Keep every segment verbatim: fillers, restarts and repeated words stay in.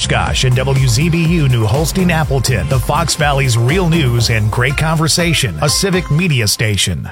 Oshkosh and W Z B U New Holstein Appleton, the Fox Valley's real news and great conversation, a civic media station.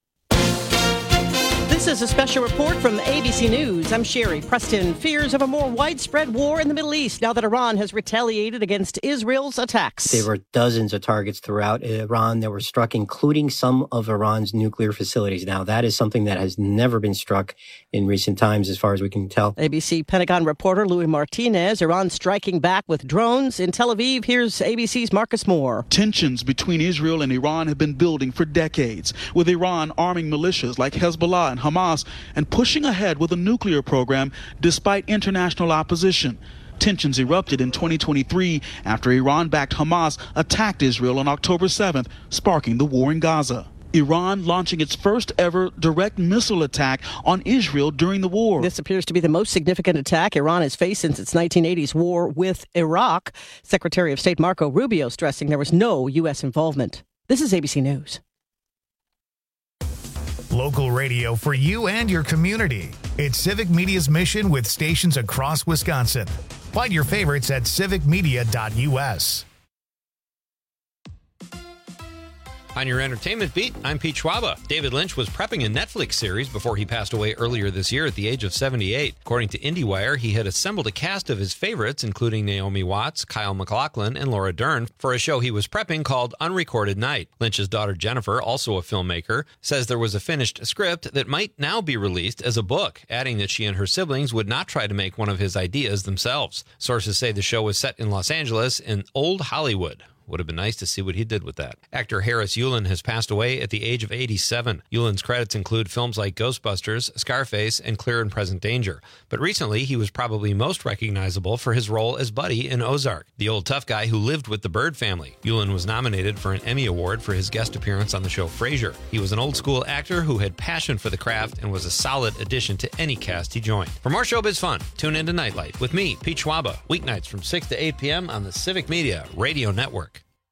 This is a special report from A B C News. I'm Sherry Preston. Fears of a more widespread war in the Middle East now that Iran has retaliated against Israel's attacks. There were dozens of targets throughout Iran that were struck, including some of Iran's nuclear facilities. Now, that is something that has never been struck in recent times, as far as we can tell. A B C Pentagon reporter Louis Martinez. Iran striking back with drones in Tel Aviv. Here's A B C's Marcus Moore. Tensions between Israel and Iran have been building for decades, with Iran arming militias like Hezbollah and Hamas and pushing ahead with a nuclear program despite international opposition. Tensions erupted in twenty twenty-three after Iran-backed Hamas attacked Israel on October seventh, sparking the war in Gaza. Iran launching its first ever direct missile attack on Israel during the war. This appears to be the most significant attack Iran has faced since its nineteen eighties war with Iraq. Secretary of State Marco Rubio stressing there was no U S involvement. This is A B C News. Local radio for you and your community. It's Civic Media's mission with stations across Wisconsin. Find your favorites at civic media dot U S. On your entertainment beat, I'm Pete Schwaba. David Lynch was prepping a Netflix series before he passed away earlier this year at the age of seventy-eight. According to IndieWire, he had assembled a cast of his favorites, including Naomi Watts, Kyle MacLachlan, and Laura Dern, for a show he was prepping called Unrecorded Night. Lynch's daughter Jennifer, also a filmmaker, says there was a finished script that might now be released as a book, adding that she and her siblings would not try to make one of his ideas themselves. Sources say the show was set in Los Angeles in Old Hollywood. Would have been nice to see what he did with that. Actor Harris Yulin has passed away at the age of eighty-seven. Yulin's credits include films like Ghostbusters, Scarface, and Clear and Present Danger. But recently, he was probably most recognizable for his role as Buddy in Ozark, the old tough guy who lived with the Bird family. Yulin was nominated for an Emmy Award for his guest appearance on the show Frasier. He was an old-school actor who had passion for the craft and was a solid addition to any cast he joined. For more showbiz fun, tune into Nightlight with me, Pete Schwaba, weeknights from six to eight p.m. on the Civic Media Radio Network.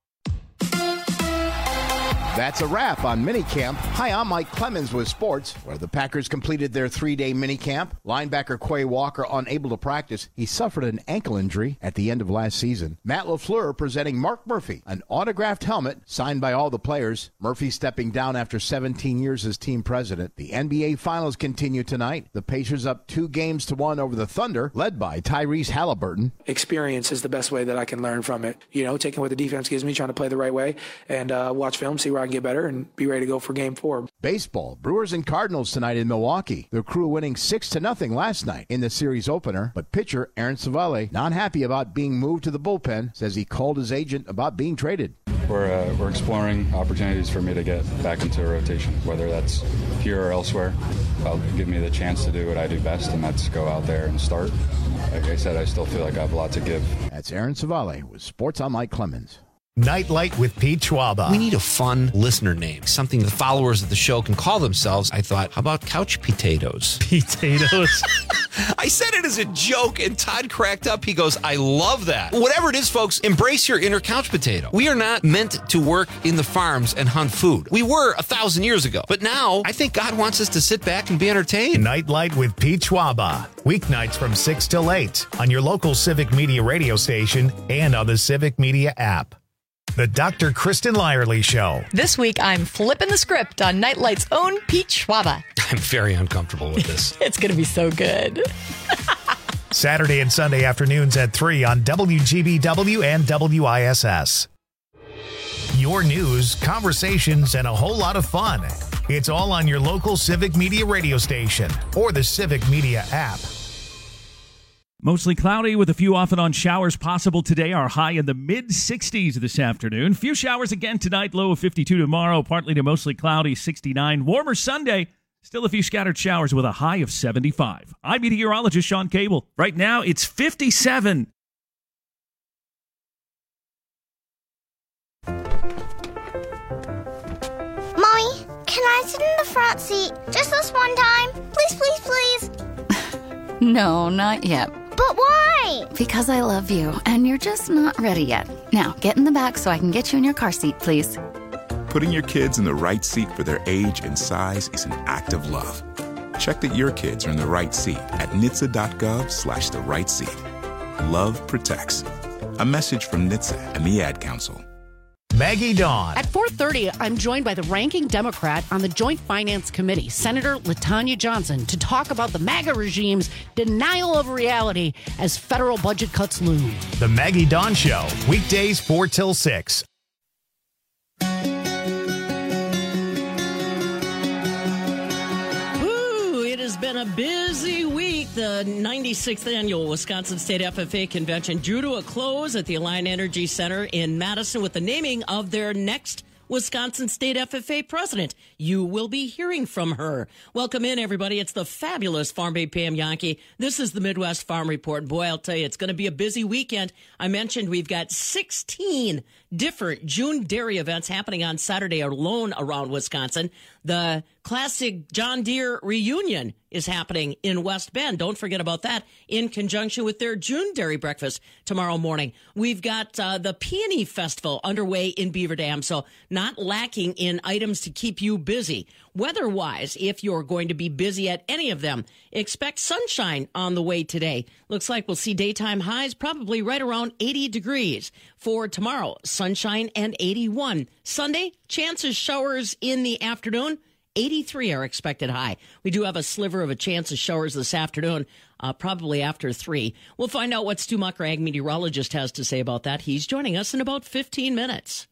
That's a wrap on minicamp. Hi, I'm Mike Clemens with sports, where the Packers completed their three-day minicamp. Linebacker Quay Walker unable to practice. He suffered an ankle injury at the end of last season. Matt LaFleur presenting Mark Murphy an autographed helmet signed by all the players. Murphy stepping down after seventeen years as team president. The N B A Finals continue tonight. The Pacers up two games to one over the Thunder, led by Tyrese Halliburton. Experience is the best way that I can learn from it. You know, taking what the defense gives me, trying to play the right way, and uh, watch film, see where I can get better, and be ready to go for game four. Baseball, Brewers and Cardinals tonight in Milwaukee. The Crew winning six to nothing last night in the series opener, but pitcher Aaron Savale not happy about being moved to the bullpen, says he called his agent about being traded. We're, uh, we're exploring opportunities for me to get back into a rotation, whether that's here or elsewhere. That'll give me the chance to do what I do best, and that's go out there and start. Like I said, I still feel like I have a lot to give. That's Aaron Savale with Sports on Mike Clemens. Nightlight with Pete Schwaba. We need a fun listener name, something the followers of the show can call themselves. I thought, how about couch potatoes? Potatoes. I said it as a joke, and Todd cracked up. He goes, I love that. Whatever it is, folks, embrace your inner couch potato. We are not meant to work in the farms and hunt food. We were a thousand years ago. But now, I think God wants us to sit back and be entertained. Nightlight with Pete Schwaba. Weeknights from six till eight on your local Civic Media radio station and on the Civic Media app. The Doctor Kristen Lyerly Show. This week, I'm flipping the script on Nightlight's own Pete Schwaba. I'm very uncomfortable with this. It's going to be so good. Saturday and Sunday afternoons at three on W G B W and W I S S. Your news, conversations, and a whole lot of fun. It's all on your local Civic Media radio station or the Civic Media app. Mostly cloudy with a few off and on showers possible today. Our high in the mid sixties this afternoon. Few showers again tonight, low of fifty-two tomorrow. Partly to mostly cloudy, sixty-nine. Warmer Sunday, still a few scattered showers with a high of seventy-five. I'm meteorologist Sean Cable. Right now, it's fifty-seven. Mommy, can I sit in the front seat just this one time? Please, please, please. No, not yet. But why? Because I love you, and you're just not ready yet. Now, get in the back so I can get you in your car seat, please. Putting your kids in the right seat for their age and size is an act of love. Check that your kids are in the right seat at N H T S A dot gov slash the right seat. Love protects. A message from N H T S A and the Ad Council. Maggie Dawn. At four thirty, I'm joined by the ranking Democrat on the Joint Finance Committee, Senator LaTanya Johnson, to talk about the MAGA regime's denial of reality as federal budget cuts loom. The Maggie Dawn Show, weekdays four till six. It's been a busy week. The ninety-sixth annual Wisconsin State F F A convention drew to a close at the Alliant Energy Center in Madison with the naming of their next Wisconsin State F F A president. You will be hearing from her. Welcome in, everybody. It's the fabulous Farm Babe Pam Jahnke. This is the Midwest Farm Report. Boy, I'll tell you, it's going to be a busy weekend. I mentioned we've got sixteen different June dairy events happening on Saturday alone around Wisconsin. The classic John Deere reunion is happening in West Bend. Don't forget about that in conjunction with their June Dairy Breakfast tomorrow morning. We've got uh, the Peony Festival underway in Beaver Dam, so not lacking in items to keep you busy. Weather-wise, if you're going to be busy at any of them, expect sunshine on the way today. Looks like we'll see daytime highs probably right around eighty degrees. For tomorrow, sunshine and eighty-one. Sunday, chances showers in the afternoon. eighty-three are expected high. We do have a sliver of a chance of showers this afternoon, uh, probably after three. We'll find out what Stu Mucker, ag meteorologist, has to say about that. He's joining us in about fifteen minutes.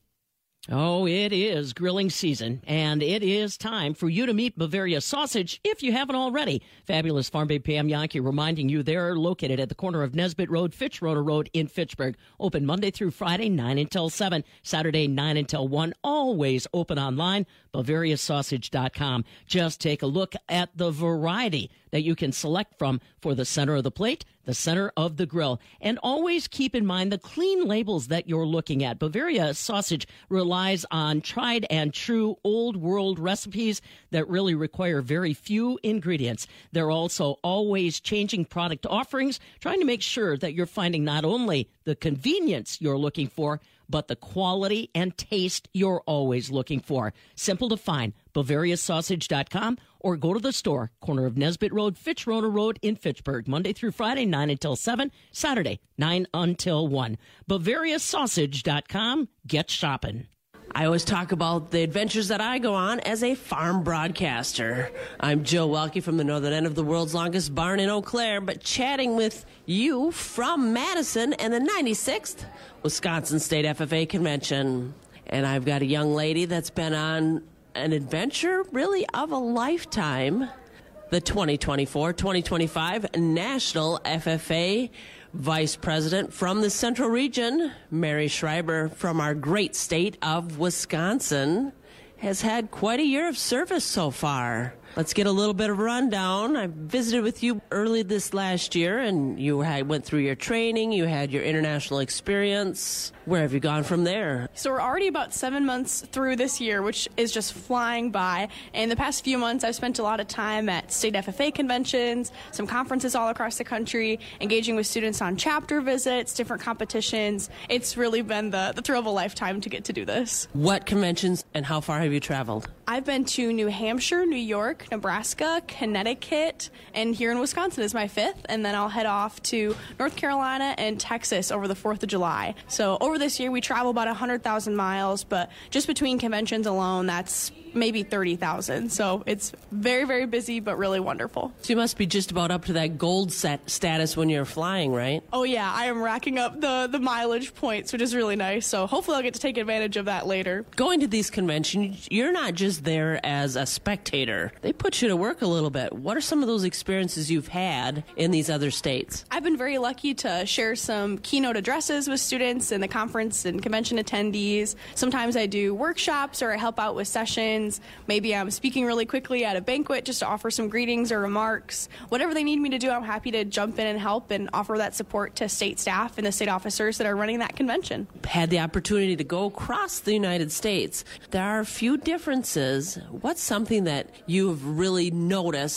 Oh, it is grilling season, and it is time for you to meet Bavaria Sausage if you haven't already. Fabulous Farm Babe Pam Jahnke reminding you they're located at the corner of Nesbitt Road, Fitzroder Road in Fitchburg. Open Monday through Friday, nine until seven, Saturday, nine until one. Always open online, Bavaria Sausage dot com. Just take a look at the variety that you can select from for the center of the plate, the center of the grill. And always keep in mind the clean labels that you're looking at. Bavaria Sausage relies on tried and true old world recipes that really require very few ingredients. They're also always changing product offerings, trying to make sure that you're finding not only the convenience you're looking for, but the quality and taste you're always looking for. Simple to find, Bavaria Sausage dot com, or go to the store, corner of Nesbitt Road, Fitzroder Road in Fitchburg, Monday through Friday, nine until seven, Saturday, nine until one. Bavaria Sausage dot com, get shopping. I always talk about the adventures that I go on as a farm broadcaster. I'm Joe Welke from the northern end of the world's longest barn in Eau Claire, but chatting with you from Madison and the ninety-sixth Wisconsin State F F A Convention. And I've got a young lady that's been on an adventure, really, of a lifetime. The twenty twenty-four twenty twenty-five National F F A Vice President from the Central Region, Mary Schreiber from our great state of Wisconsin, has had quite a year of service so far. Let's get a little bit of a rundown. I visited with you early this last year, and you had, went through your training, you had your international experience. Where have you gone from there? So we're already about seven months through this year, which is just flying by. And the past few months, I've spent a lot of time at state F F A conventions, some conferences all across the country, engaging with students on chapter visits, different competitions. It's really been the, the thrill of a lifetime to get to do this. What conventions and how far have you traveled? I've been to New Hampshire, New York, Nebraska, Connecticut, and here in Wisconsin is my fifth. And then I'll head off to North Carolina and Texas over the fourth of July. So over this year, we travel about one hundred thousand miles, but just between conventions alone, that's maybe thirty thousand. So it's very, very busy, but really wonderful. So you must be just about up to that gold set status when you're flying, right? Oh, yeah. I am racking up the, the mileage points, which is really nice. So hopefully I'll get to take advantage of that later. Going to these conventions, you're not just there as a spectator. They put you to work a little bit. What are some of those experiences you've had in these other states? I've been very lucky to share some keynote addresses with students in the conference and convention attendees. Sometimes I do workshops or I help out with sessions. Maybe I'm speaking really quickly at a banquet just to offer some greetings or remarks. Whatever they need me to do, I'm happy to jump in and help and offer that support to state staff and the state officers that are running that convention. Had the opportunity to go across the United States. There are a few differences. What's something that you've really noticed?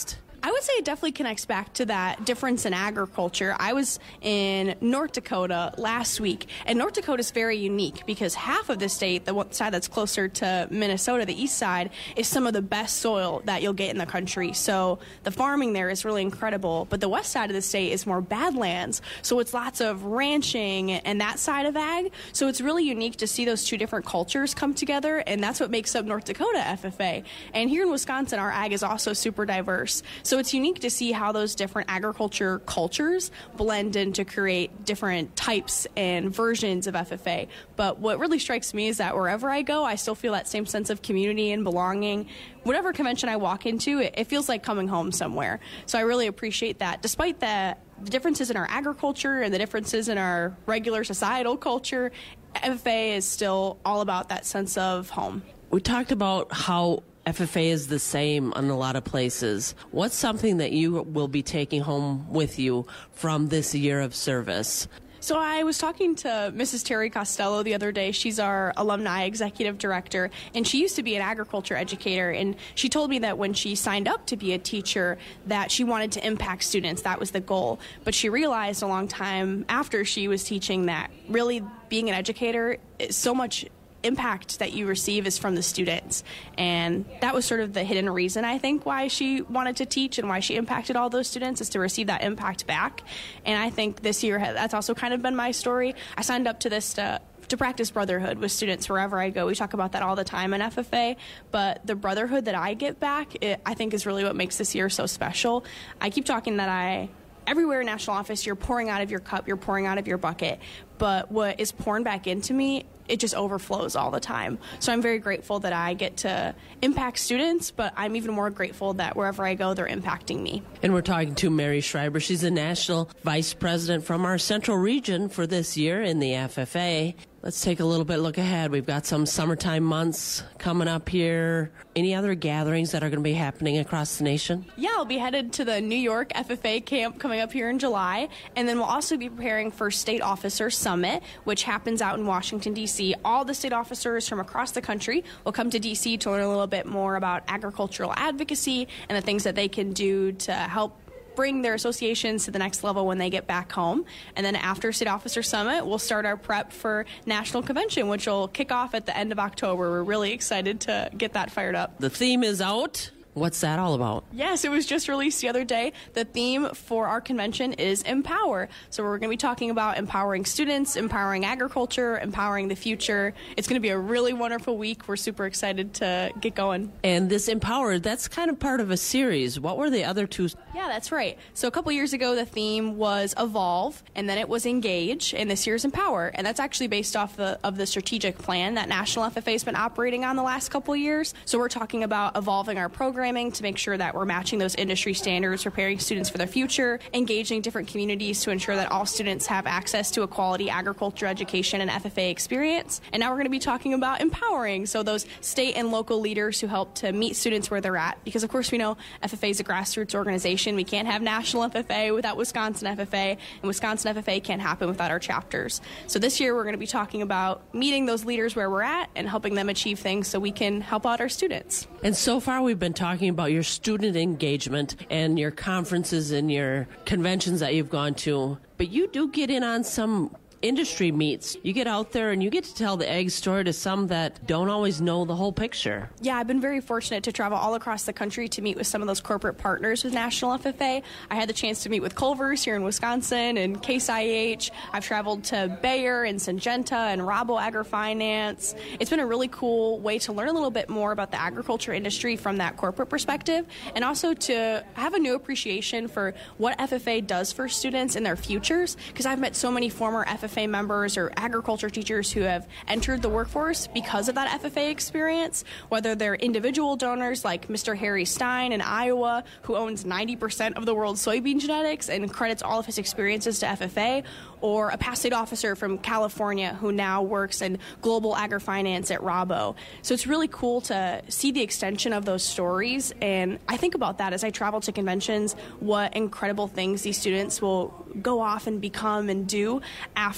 I would say it definitely connects back to that difference in agriculture. I was in North Dakota last week, and North Dakota is very unique because half of the state, the one side that's closer to Minnesota, the east side, is some of the best soil that you'll get in the country. So the farming there is really incredible, but the west side of the state is more badlands. So it's lots of ranching and that side of ag. So it's really unique to see those two different cultures come together, and that's what makes up North Dakota F F A. And here in Wisconsin, our ag is also super diverse. So it's unique to see how those different agriculture cultures blend in to create different types and versions of F F A. But what really strikes me is that wherever I go, I still feel that same sense of community and belonging. Whatever convention I walk into, it, it feels like coming home somewhere. So I really appreciate that. Despite the, the differences in our agriculture and the differences in our regular societal culture, F F A is still all about that sense of home. We talked about how F F A is the same in a lot of places. What's something that you will be taking home with you from this year of service? So I was talking to Missus Terry Costello the other day. She's our alumni executive director, and she used to be an agriculture educator, and she told me that when she signed up to be a teacher that she wanted to impact students. That was the goal. But she realized a long time after she was teaching that really being an educator is so much impact that you receive is from the students. And that was sort of the hidden reason, I think, why she wanted to teach and why she impacted all those students, is to receive that impact back. And I think this year that's also kind of been my story. I signed up to this to, to practice brotherhood with students wherever I go. We talk about that all the time in F F A, but the brotherhood that I get back, it, I think is really what makes this year so special. I keep talking that I everywhere in national office, you're pouring out of your cup, you're pouring out of your bucket. But what is pouring back into me, it just overflows all the time. So I'm very grateful that I get to impact students, but I'm even more grateful that wherever I go, they're impacting me. And we're talking to Mary Schreiber. She's the National Vice President from our Central Region for this year in the F F A. Let's take a little bit look ahead. We've got some summertime months coming up here. Any other gatherings that are going to be happening across the nation? Yeah, I'll be headed to the New York F F A camp coming up here in July, and then we'll also be preparing for State Officer Summit, which happens out in Washington, D C All the state officers from across the country will come to D C to learn a little bit more about agricultural advocacy and the things that they can do to help bring their associations to the next level when they get back home. And then after State Officer Summit, we'll start our prep for National Convention, which will kick off at the end of October. We're really excited to get that fired up. The theme is out. What's that all about? Yes, it was just released the other day. The theme for our convention is Empower. So we're going to be talking about empowering students, empowering agriculture, empowering the future. It's going to be a really wonderful week. We're super excited to get going. And this Empower, that's kind of part of a series. What were the other two? Yeah, that's right. So a couple years ago, the theme was Evolve, and then it was Engage, and this year's Empower. And that's actually based off the, of the strategic plan that National F F A has been operating on the last couple years. So we're talking about evolving our program to make sure that we're matching those industry standards, preparing students for their future, engaging different communities to ensure that all students have access to a quality agriculture education and F F A experience. And now we're going to be talking about empowering, so those state and local leaders who help to meet students where they're at. Because, of course, we know F F A is a grassroots organization. We can't have National F F A without Wisconsin F F A, and Wisconsin F F A can't happen without our chapters. So this year we're going to be talking about meeting those leaders where we're at and helping them achieve things so we can help out our students. And so far we've been talking about your student engagement and your conferences and your conventions that you've gone to, but you do get in on some industry meets. You get out there and you get to tell the ag story to some that don't always know the whole picture. Yeah, I've been very fortunate to travel all across the country to meet with some of those corporate partners with National F F A. I had the chance to meet with Culver's here in Wisconsin and Case I H. I've traveled to Bayer and Syngenta and Rabo AgriFinance. It's been a really cool way to learn a little bit more about the agriculture industry from that corporate perspective, and also to have a new appreciation for what F F A does for students in their futures, because I've met so many former F F A members or agriculture teachers who have entered the workforce because of that F F A experience, whether they're individual donors like Mister Harry Stein in Iowa, who owns ninety percent of the world's soybean genetics and credits all of his experiences to F F A, or a past state officer from California who now works in global agrifinance at Rabo. So it's really cool to see the extension of those stories, and I think about that as I travel to conventions, what incredible things these students will go off and become and do after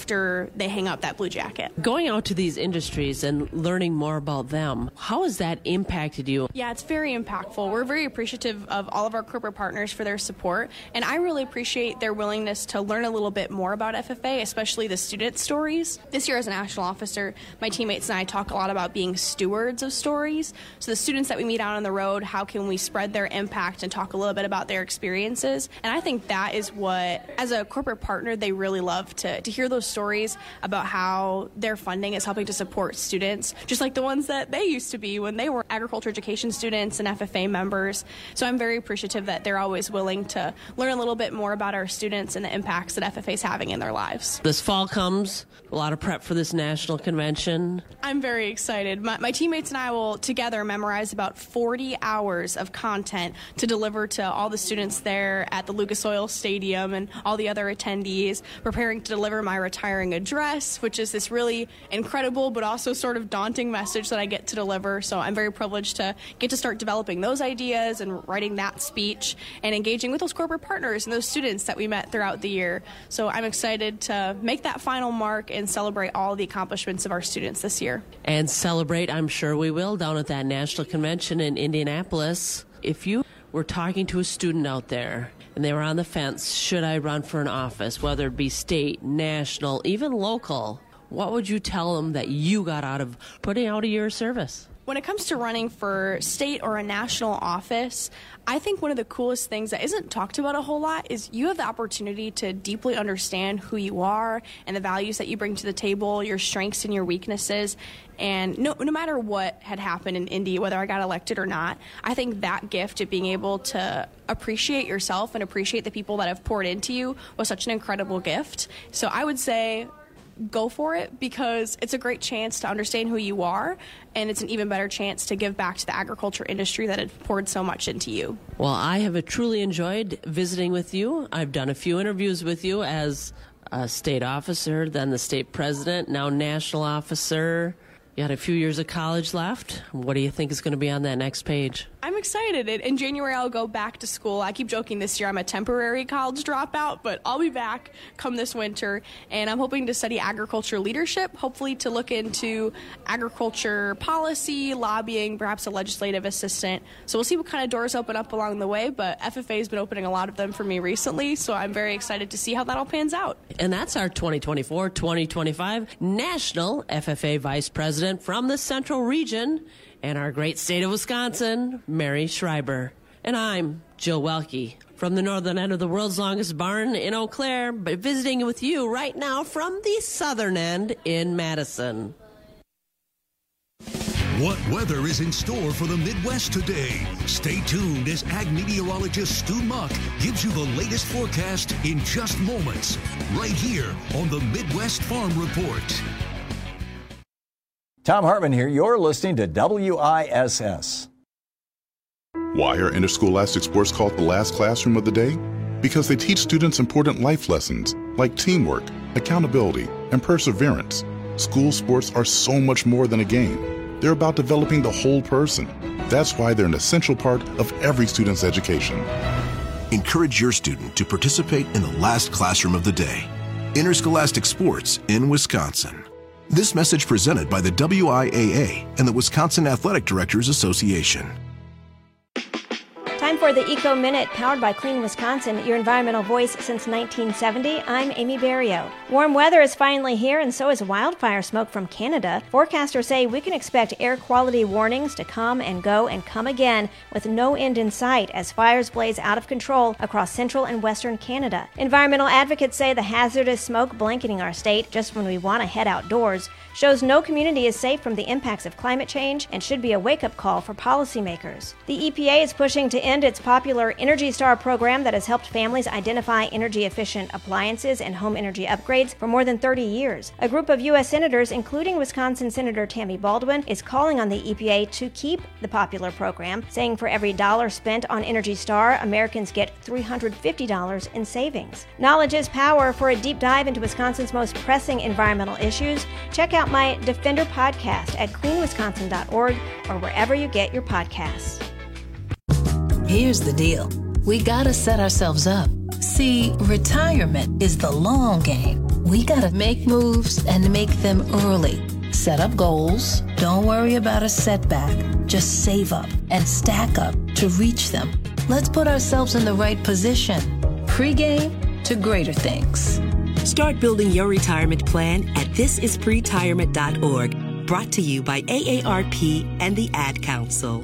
after they hang up that blue jacket. Going out to these industries and learning more about them, how has that impacted you? Yeah, it's very impactful. We're very appreciative of all of our corporate partners for their support, and I really appreciate their willingness to learn a little bit more about F F A, especially the student stories. This year as a national officer, my teammates and I talk a lot about being stewards of stories. So the students that we meet out on the road, how can we spread their impact and talk a little bit about their experiences? And I think that is what, as a corporate partner, they really love to, to hear those stories about how their funding is helping to support students, just like the ones that they used to be when they were agriculture education students and F F A members. So I'm very appreciative that they're always willing to learn a little bit more about our students and the impacts that F F A is having in their lives. This fall comes, a lot of prep for this national convention. I'm very excited. My, my teammates and I will together memorize about forty hours of content to deliver to all the students there at the Lucas Oil Stadium and all the other attendees, preparing to deliver my retiring address, which is this really incredible but also sort of daunting message that I get to deliver. So I'm very privileged to get to start developing those ideas and writing that speech and engaging with those corporate partners and those students that we met throughout the year. So I'm excited to make that final mark and celebrate all the accomplishments of our students this year. And celebrate, I'm sure we will, down at that national convention in Indianapolis. If you were talking to a student out there and they were on the fence, should I run for an office, whether it be state, national, even local, what would you tell them that you got out of putting out a year of service? When it comes to running for state or a national office, I think one of the coolest things that isn't talked about a whole lot is you have the opportunity to deeply understand who you are and the values that you bring to the table, your strengths and your weaknesses. And no, no matter what had happened in Indy, whether I got elected or not, I think that gift of being able to appreciate yourself and appreciate the people that have poured into you was such an incredible gift. So I would say go for it, because it's a great chance to understand who you are, and it's an even better chance to give back to the agriculture industry that had poured so much into you. Well, I have truly enjoyed visiting with you. I've done a few interviews with you as a state officer, then the state president, now national officer. You had a few years of college left. What do you think is going to be on that next page? I'm excited. In January, I'll go back to school. I keep joking this year I'm a temporary college dropout, but I'll be back come this winter, and I'm hoping to study agriculture leadership, hopefully to look into agriculture policy, lobbying, perhaps a legislative assistant. So we'll see what kind of doors open up along the way, but F F A has been opening a lot of them for me recently, so I'm very excited to see how that all pans out. And that's our twenty twenty-four twenty twenty-five National F F A Vice President from the Central Region and our great state of Wisconsin, Mary Schreiber. And I'm Jill Welke from the northern end of the world's longest barn in Eau Claire, but visiting with you right now from the southern end in Madison. What weather is in store for the Midwest today? Stay tuned as ag meteorologist Stu Muck gives you the latest forecast in just moments, right here on the Midwest Farm Report. Tom Hartman here. You're listening to W I S S. Why are interscholastic sports called the last classroom of the day? Because they teach students important life lessons like teamwork, accountability, and perseverance. School sports are so much more than a game. They're about developing the whole person. That's why they're an essential part of every student's education. Encourage your student to participate in the last classroom of the day. Interscholastic sports in Wisconsin. This message presented by the W I A A and the Wisconsin Athletic Directors Association. Time for the Eco Minute, powered by Clean Wisconsin, your environmental voice since nineteen seventy. I'm Amy Barrio. Warm weather is finally here, and so is wildfire smoke from Canada. Forecasters say we can expect air quality warnings to come and go and come again, with no end in sight as fires blaze out of control across central and western Canada. Environmental advocates say the hazardous smoke blanketing our state just when we want to head outdoors shows no community is safe from the impacts of climate change and should be a wake-up call for policymakers. The E P A is pushing to end its popular Energy Star program that has helped families identify energy-efficient appliances and home energy upgrades for more than thirty years. A group of U S senators, including Wisconsin Senator Tammy Baldwin, is calling on the E P A to keep the popular program, saying for every dollar spent on Energy Star, Americans get three hundred fifty dollars in savings. Knowledge is power. For a deep dive into Wisconsin's most pressing environmental issues, check out my Defender podcast at clean wisconsin dot org or wherever you get your podcasts. Here's the deal. We gotta set ourselves up. See, retirement is the long game. We gotta make moves and make them early. Set up goals. Don't worry about a setback. Just save up and stack up to reach them. Let's put ourselves in the right position. Pre-game to greater things. Start building your retirement plan at this is pretirement dot org. Brought to you by A A R P and the Ad Council.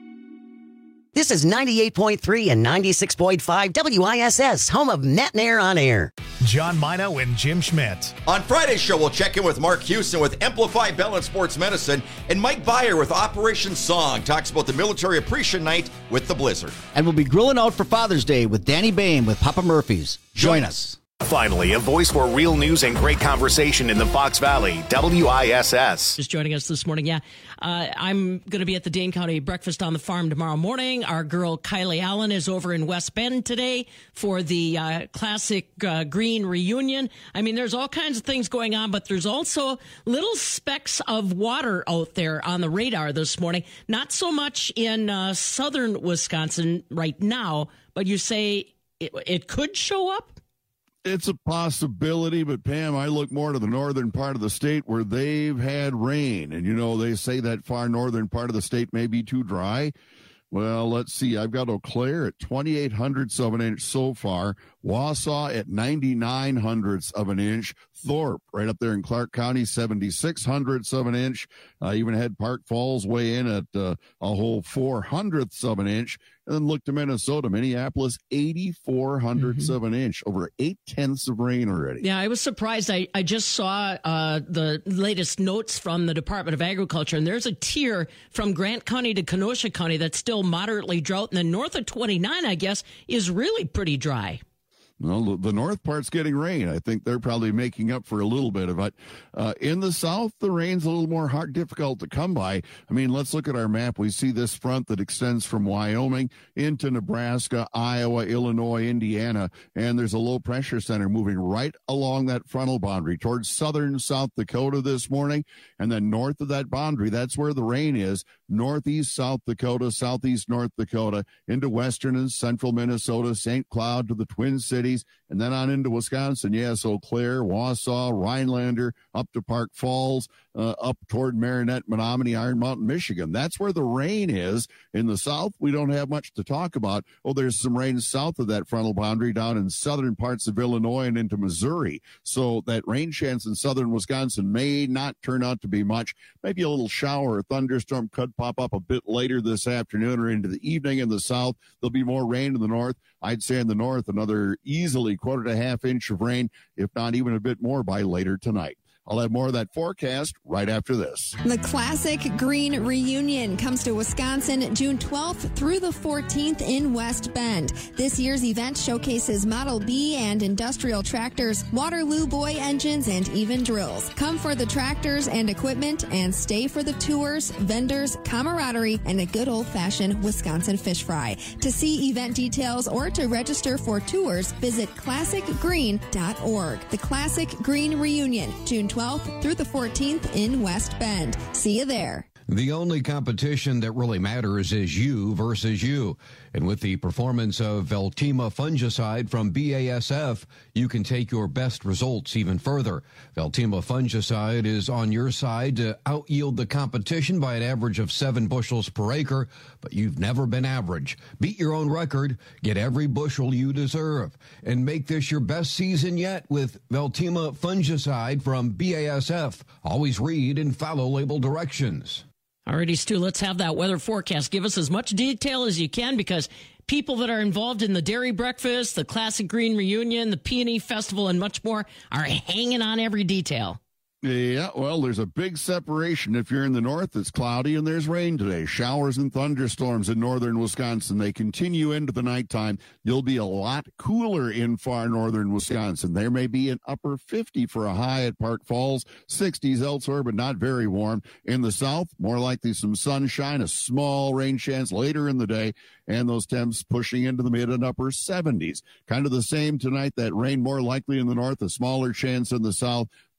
This is ninety-eight point three and ninety-six point five W I S S, home of Net and Air on Air. John Mino and Jim Schmidt. On Friday's show, we'll check in with Mark Houston with Amplify Bell and Sports Medicine, and Mike Byer with Operation Song talks about the Military Appreciation Night with the Blizzard. And we'll be grilling out for Father's Day with Danny Bain with Papa Murphy's. Join us. Finally, a voice for real news and great conversation in the Fox Valley, W I S S. Just joining us this morning, yeah. Uh, I'm going to be at the Dane County Breakfast on the Farm tomorrow morning. Our girl Kylie Allen is over in West Bend today for the uh, Classic uh, Green reunion. I mean, there's all kinds of things going on, but there's also little specks of water out there on the radar this morning. Not so much in uh, southern Wisconsin right now, but you say it, it could show up? It's a possibility, but Pam, I look more to the northern part of the state where they've had rain. And, you know, they say that far northern part of the state may be too dry. Well, let's see. I've got Eau Claire at twenty-eight hundredths of an inch so far. Wausau at ninety-nine hundredths of an inch. Thorpe, right up there in Clark County, seventy-six hundredths of an inch. I uh, even had Park Falls weigh in at uh, a whole four hundredths of an inch. And then look to Minnesota, Minneapolis, eighty-four hundredths mm-hmm. of an inch, over eight tenths of rain already. Yeah, I was surprised. I, I just saw uh, the latest notes from the Department of Agriculture, and there's a tier from Grant County to Kenosha County that's still moderately drought. And then north of twenty-nine, I guess, is really pretty dry. Well, the north part's getting rain. I think they're probably making up for a little bit of it. Uh, in the south, the rain's a little more hard, difficult to come by. I mean, let's look at our map. We see this front that extends from Wyoming into Nebraska, Iowa, Illinois, Indiana, and there's a low pressure center moving right along that frontal boundary towards southern South Dakota this morning. And then north of that boundary, that's where the rain is. Northeast South Dakota, southeast North Dakota, into western and central Minnesota, Saint Cloud to the Twin Cities, and then on into Wisconsin. Yes, Eau Claire, Wausau, Rhinelander, up to Park Falls, uh, up toward Marinette, Menominee, Iron Mountain, Michigan. That's where the rain is. In the south, we don't have much to talk about. Oh, there's some rain south of that frontal boundary down in southern parts of Illinois and into Missouri. So that rain chance in southern Wisconsin may not turn out to be much. Maybe a little shower or thunderstorm could pop up a bit later this afternoon or into the evening in the south. There'll be more rain in the north. I'd say in the north, another easily quarter to half inch of rain, if not even a bit more by later tonight. I'll have more of that forecast right after this. The Classic Green Reunion comes to Wisconsin June twelfth through the fourteenth in West Bend. This year's event showcases Model B and industrial tractors, Waterloo boy engines, and even drills. Come for the tractors and equipment and stay for the tours, vendors, camaraderie, and a good old-fashioned Wisconsin fish fry. To see event details or to register for tours, visit classic green dot org. The Classic Green Reunion, June twelfth through the fourteenth in West Bend. See you there. The only competition that really matters is you versus you. And with the performance of Veltima fungicide from B A S F, you can take your best results even further. Veltima fungicide is on your side to out-yield the competition by an average of seven bushels per acre, but you've never been average. Beat your own record, get every bushel you deserve, and make this your best season yet with Veltima fungicide from B A S F. Always read and follow label directions. Alrighty, Stu, let's have that weather forecast. Give us as much detail as you can, because people that are involved in the Dairy Breakfast, the Classic Green Reunion, the Peony Festival, and much more are hanging on every detail. Yeah, well, there's a big separation. If you're in the north, it's cloudy and there's rain today. Showers and thunderstorms in northern Wisconsin. They continue into the nighttime. You'll be a lot cooler in far northern Wisconsin. There may be an upper fifty for a high at Park Falls, sixties elsewhere, but not very warm. In the south, more likely some sunshine, a small rain chance later in the day, and those temps pushing into the mid and upper seventies. Kind of the same tonight. That rain more likely in the north, a smaller chance in the south.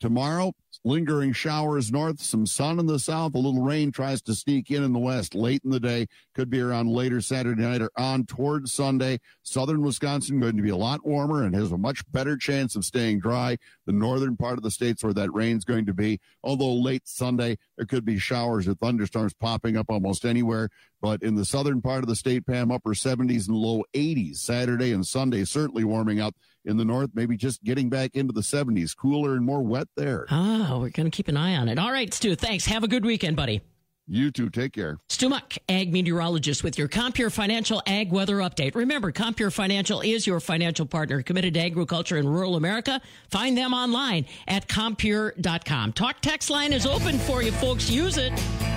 Tomorrow, lingering showers north, some sun in the south, a little rain tries to sneak in in the west late in the day. Could be around later Saturday night or on towards Sunday. Southern Wisconsin going to be a lot warmer and has a much better chance of staying dry. The northern part of the state's where that rain's going to be. Although late Sunday, there could be showers or thunderstorms popping up almost anywhere. But in the southern part of the state, Pam, upper seventies and low eighties. Saturday and Sunday certainly warming up. In the north, maybe just getting back into the seventies. Cooler and more wet there. Ah, we're going to keep an eye on it. All right, Stu, thanks. Have a good weekend, buddy. You too. Take care. Stu Muck, ag meteorologist with your Compure Financial Ag Weather Update. Remember, Compure Financial is your financial partner committed to agriculture in rural America. Find them online at compure dot com. Talk text line is open for you, folks. Use it.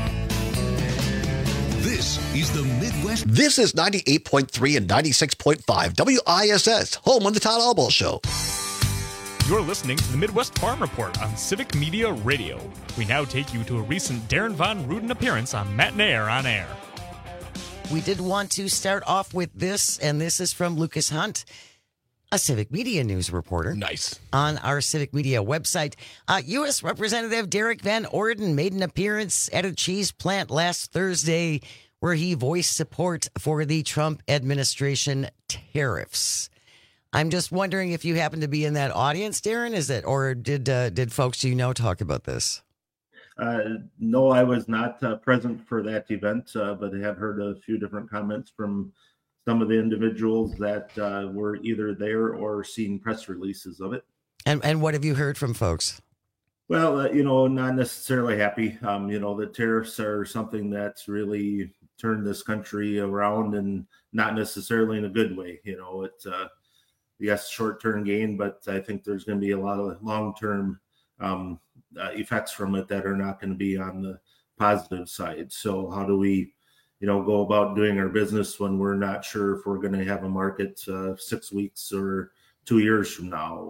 This is the Midwest. This is ninety-eight point three and ninety-six point five W I S S, home of the Todd Albaugh Show. You're listening to the Midwest Farm Report on Civic Media Radio. We now take you to a recent Darren Von Ruden appearance on Matt Nair on Air. We did want to start off with this, and this is from Lucas Hunt, a Civic Media News reporter. Nice. On our Civic Media website. Uh, U S Representative Derek Van Orden made an appearance at a cheese plant last Thursday where he voiced support for the Trump administration tariffs. I'm just wondering if you happen to be in that audience, Darren, is it, or did uh, did folks you know talk about this? Uh, no, I was not uh, present for that event, uh, but I have heard a few different comments from some of the individuals that uh, were either there or seen press releases of it. And and what have you heard from folks? Well, uh, you know, not necessarily happy. Um, you know, the tariffs are something that's really turned this country around, and not necessarily in a good way. You know, it's uh, yes, short-term gain, but I think there's going to be a lot of long-term um, uh, effects from it that are not going to be on the positive side. So how do we, you know, go about doing our business when we're not sure if we're going to have a market uh, six weeks or two years from now?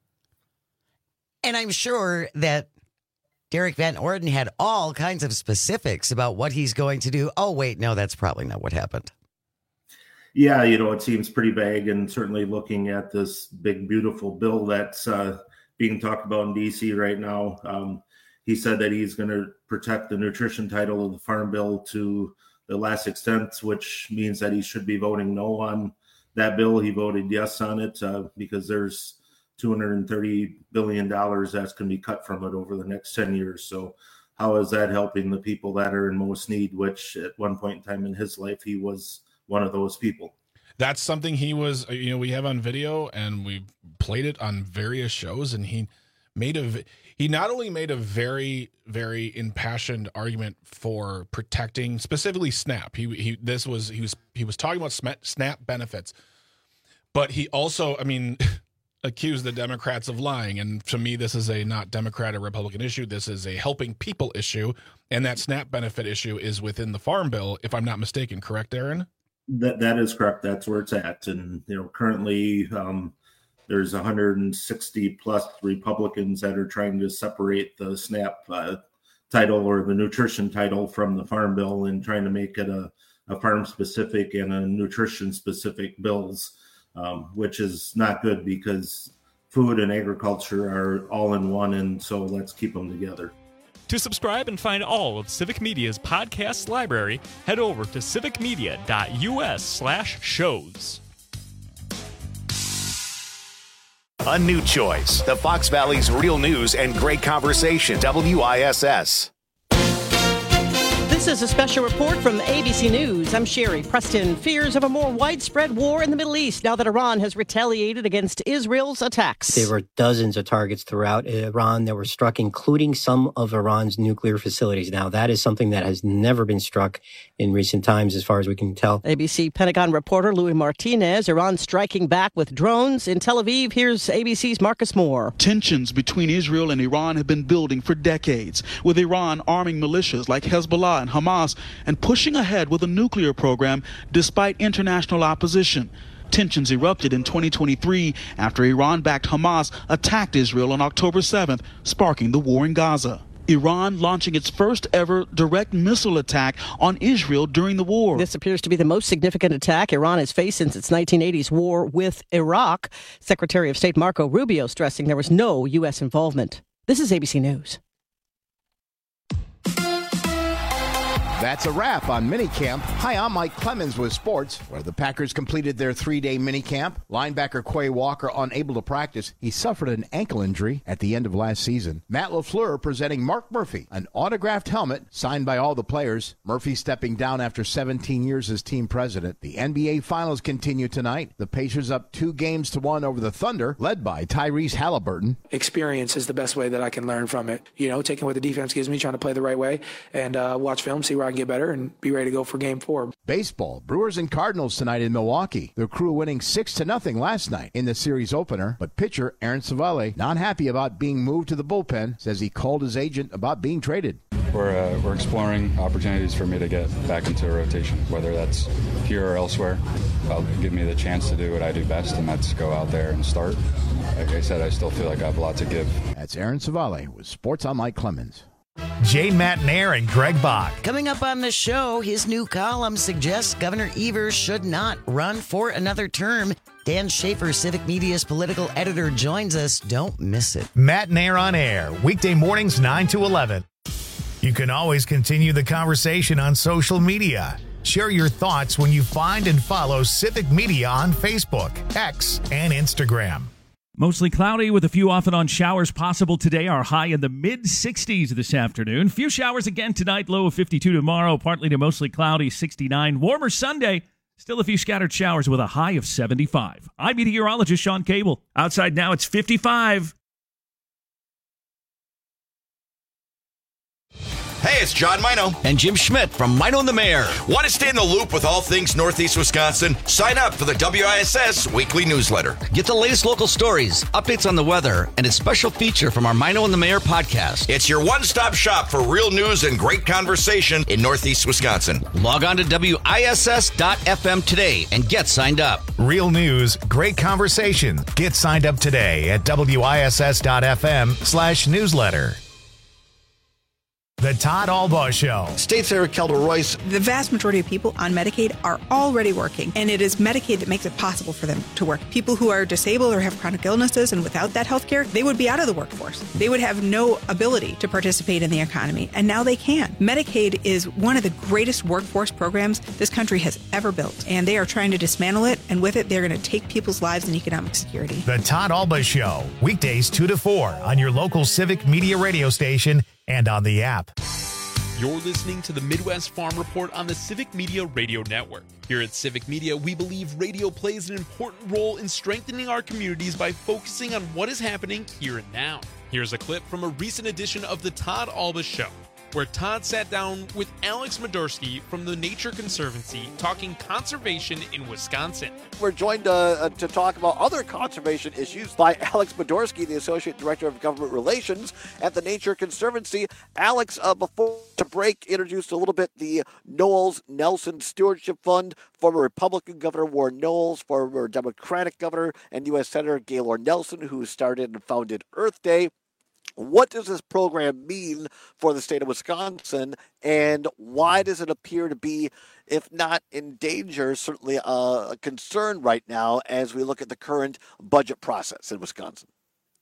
And I'm sure that Derek Van Orden had all kinds of specifics about what he's going to do. Oh, wait, no, that's probably not what happened. Yeah, you know, it seems pretty vague, and certainly looking at this big, beautiful bill that's uh, being talked about in D C right now. Um, he said that he's going to protect the nutrition title of the Farm Bill to the last extent, which means that he should be voting no on that bill. He voted yes on it uh, because there's two hundred thirty billion dollars that's going to be cut from it over the next ten years. So how is that helping the people that are in most need, which at one point in time in his life, he was one of those people. That's something he was, you know, we have on video and we played it on various shows, and he made a, he not only made a very, very impassioned argument for protecting specifically SNAP. He, he, this was, he was, he was talking about SNAP benefits, but he also, I mean, accused the Democrats of lying. And to me, this is a not Democrat or Republican issue. This is a helping people issue. And that SNAP benefit issue is within the Farm Bill, if I'm not mistaken. Correct, Aaron? That that is correct. That's where it's at. And, you know, currently um, there's one hundred sixty plus Republicans that are trying to separate the SNAP uh, title or the nutrition title from the Farm Bill and trying to make it a, a farm specific and a nutrition specific bills, um, which is not good because food and agriculture are all in one. And so let's keep them together. To subscribe and find all of Civic Media's podcast library, head over to civicmedia.us slash shows. A new choice. The Fox Valley's real news and great conversation. W I S S. This is a special report from A B C News. I'm Sherry Preston. Fears of a more widespread war in the Middle East now that Iran has retaliated against Israel's attacks. There were dozens of targets throughout Iran that were struck, including some of Iran's nuclear facilities. Now, that is something that has never been struck in recent times, as far as we can tell. A B C Pentagon reporter Louis Martinez. Iran striking back with drones. In Tel Aviv, here's A B C's Marcus Moore. Tensions between Israel and Iran have been building for decades, with Iran arming militias like Hezbollah and Hamas and pushing ahead with a nuclear program despite international opposition. Tensions erupted in twenty twenty-three after Iran-backed Hamas attacked Israel on October seventh, sparking the war in Gaza. Iran launching its first ever direct missile attack on Israel during the war. This appears to be the most significant attack Iran has faced since its nineteen eighties war with Iraq. Secretary of State Marco Rubio stressing there was no U S involvement. This is A B C News. That's a wrap on minicamp. Hi, I'm Mike Clemens with sports, where the Packers completed their three-day minicamp. Linebacker Quay Walker unable to practice. He suffered an ankle injury at the end of last season. Matt LaFleur presenting Mark Murphy an autographed helmet signed by all the players. Murphy stepping down after seventeen years as team president. The N B A Finals continue tonight. The Pacers up two games to one over the Thunder, led by Tyrese Halliburton. Experience is the best way that I can learn from it. You know, taking what the defense gives me, trying to play the right way, and uh, watch film, see where I can get better, and be ready to go for game four. Baseball, Brewers and Cardinals tonight in Milwaukee. The Crew winning six to nothing last night in the series opener, but pitcher Aaron Savale not happy about being moved to the bullpen, says he called his agent about being traded. We're, uh, we're exploring opportunities for me to get back into a rotation, whether that's here or elsewhere. That'll give me the chance to do what I do best, and that's go out there and start. Like I said, I still feel like I have a lot to give. That's Aaron Savale with Sports on Mike Clemens. Jay Matnair and Greg Bach. Coming up on the show, his new column suggests Governor Evers should not run for another term. Dan Schaefer, Civic Media's political editor, joins us. Don't miss it. Matnair on air, weekday mornings nine to eleven. You can always continue the conversation on social media. Share your thoughts when you find and follow Civic Media on Facebook, X, and Instagram. Mostly cloudy with a few off and on showers possible today. Our high in the mid sixties this afternoon. Few showers again tonight, low of fifty-two tomorrow. Partly to mostly cloudy, sixty-nine. Warmer Sunday. Still a few scattered showers with a high of seventy-five. I'm meteorologist Sean Cable. Outside now it's fifty-five. Hey, it's John Mino. And Jim Schmidt from Mino and the Mayor. Want to stay in the loop with all things Northeast Wisconsin? Sign up for the W I S S weekly newsletter. Get the latest local stories, updates on the weather, and a special feature from our Mino and the Mayor podcast. It's your one-stop shop for real news and great conversation in Northeast Wisconsin. Log on to W I S S dot F M today and get signed up. Real news, great conversation. Get signed up today at W I S S dot F M slash newsletter. The Todd Albaugh Show. State Senator Kelda Royce. The vast majority of people on Medicaid are already working, and it is Medicaid that makes it possible for them to work. People who are disabled or have chronic illnesses, and without that health care, they would be out of the workforce. They would have no ability to participate in the economy, and now they can. Medicaid is one of the greatest workforce programs this country has ever built, and they are trying to dismantle it, and with it, they're going to take people's lives and economic security. The Todd Albaugh Show, weekdays two to four on your local Civic Media radio station and on the app. You're listening to the Midwest Farm Report on the Civic Media Radio Network. Here at Civic Media, we believe radio plays an important role in strengthening our communities by focusing on what is happening here and now. Here's a clip from a recent edition of the Todd Albaugh Show, where Todd sat down with Alex Madursky from the Nature Conservancy talking conservation in Wisconsin. We're joined uh, to talk about other conservation issues by Alex Madursky, the Associate Director of Government Relations at the Nature Conservancy. Alex, uh, before to break, introduced a little bit the Knowles Nelson Stewardship Fund. Former Republican Governor Warren Knowles, former Democratic Governor and U S Senator Gaylord Nelson, who started and founded Earth Day. What does this program mean for the state of Wisconsin, and why does it appear to be, if not in danger, certainly a concern right now as we look at the current budget process in Wisconsin?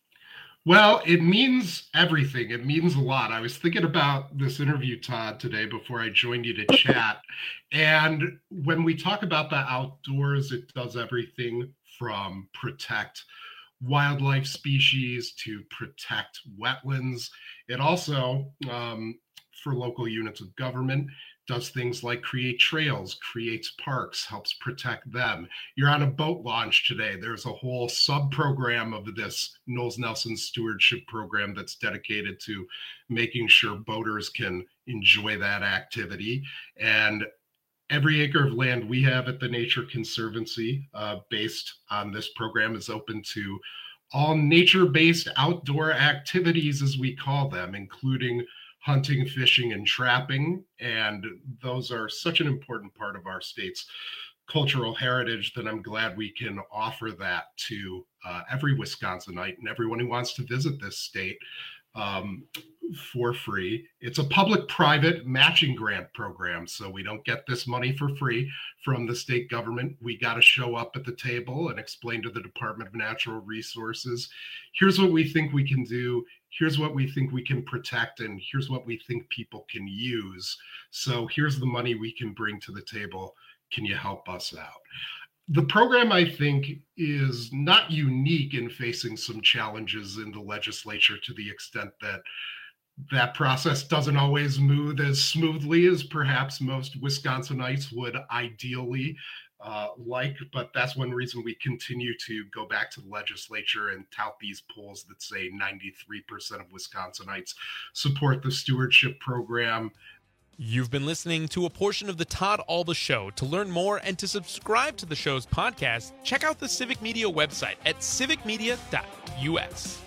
Well, it means everything. It means a lot. I was thinking about this interview, Todd, today before I joined you to chat. And when we talk about the outdoors, it does everything from protect wildlife species to protect wetlands. It also, um, for local units of government, does things like create trails, creates parks, helps protect them. You're on a boat launch today. There's a whole sub-program of this Knowles Nelson Stewardship Program that's dedicated to making sure boaters can enjoy that activity. And every acre of land we have at the Nature Conservancy, uh, based on this program, is open to all nature-based outdoor activities, as we call them, including hunting, fishing, and trapping. And those are such an important part of our state's cultural heritage that I'm glad we can offer that to uh, every Wisconsinite and everyone who wants to visit this state. Um, for free. It's a public-private matching grant program, so we don't get this money for free from the state government. We got to show up at the table and explain to the Department of Natural Resources, here's what we think we can do, here's what we think we can protect, and here's what we think people can use. So here's the money we can bring to the table. Can you help us out? The program, I think, is not unique in facing some challenges in the legislature to the extent that that process doesn't always move as smoothly as perhaps most Wisconsinites would ideally uh, like. But that's one reason we continue to go back to the legislature and tout these polls that say ninety-three percent of Wisconsinites support the stewardship program. You've been listening to a portion of the Todd Alba Show. To learn more and to subscribe to the show's podcast, check out the Civic Media website at civic media dot u s.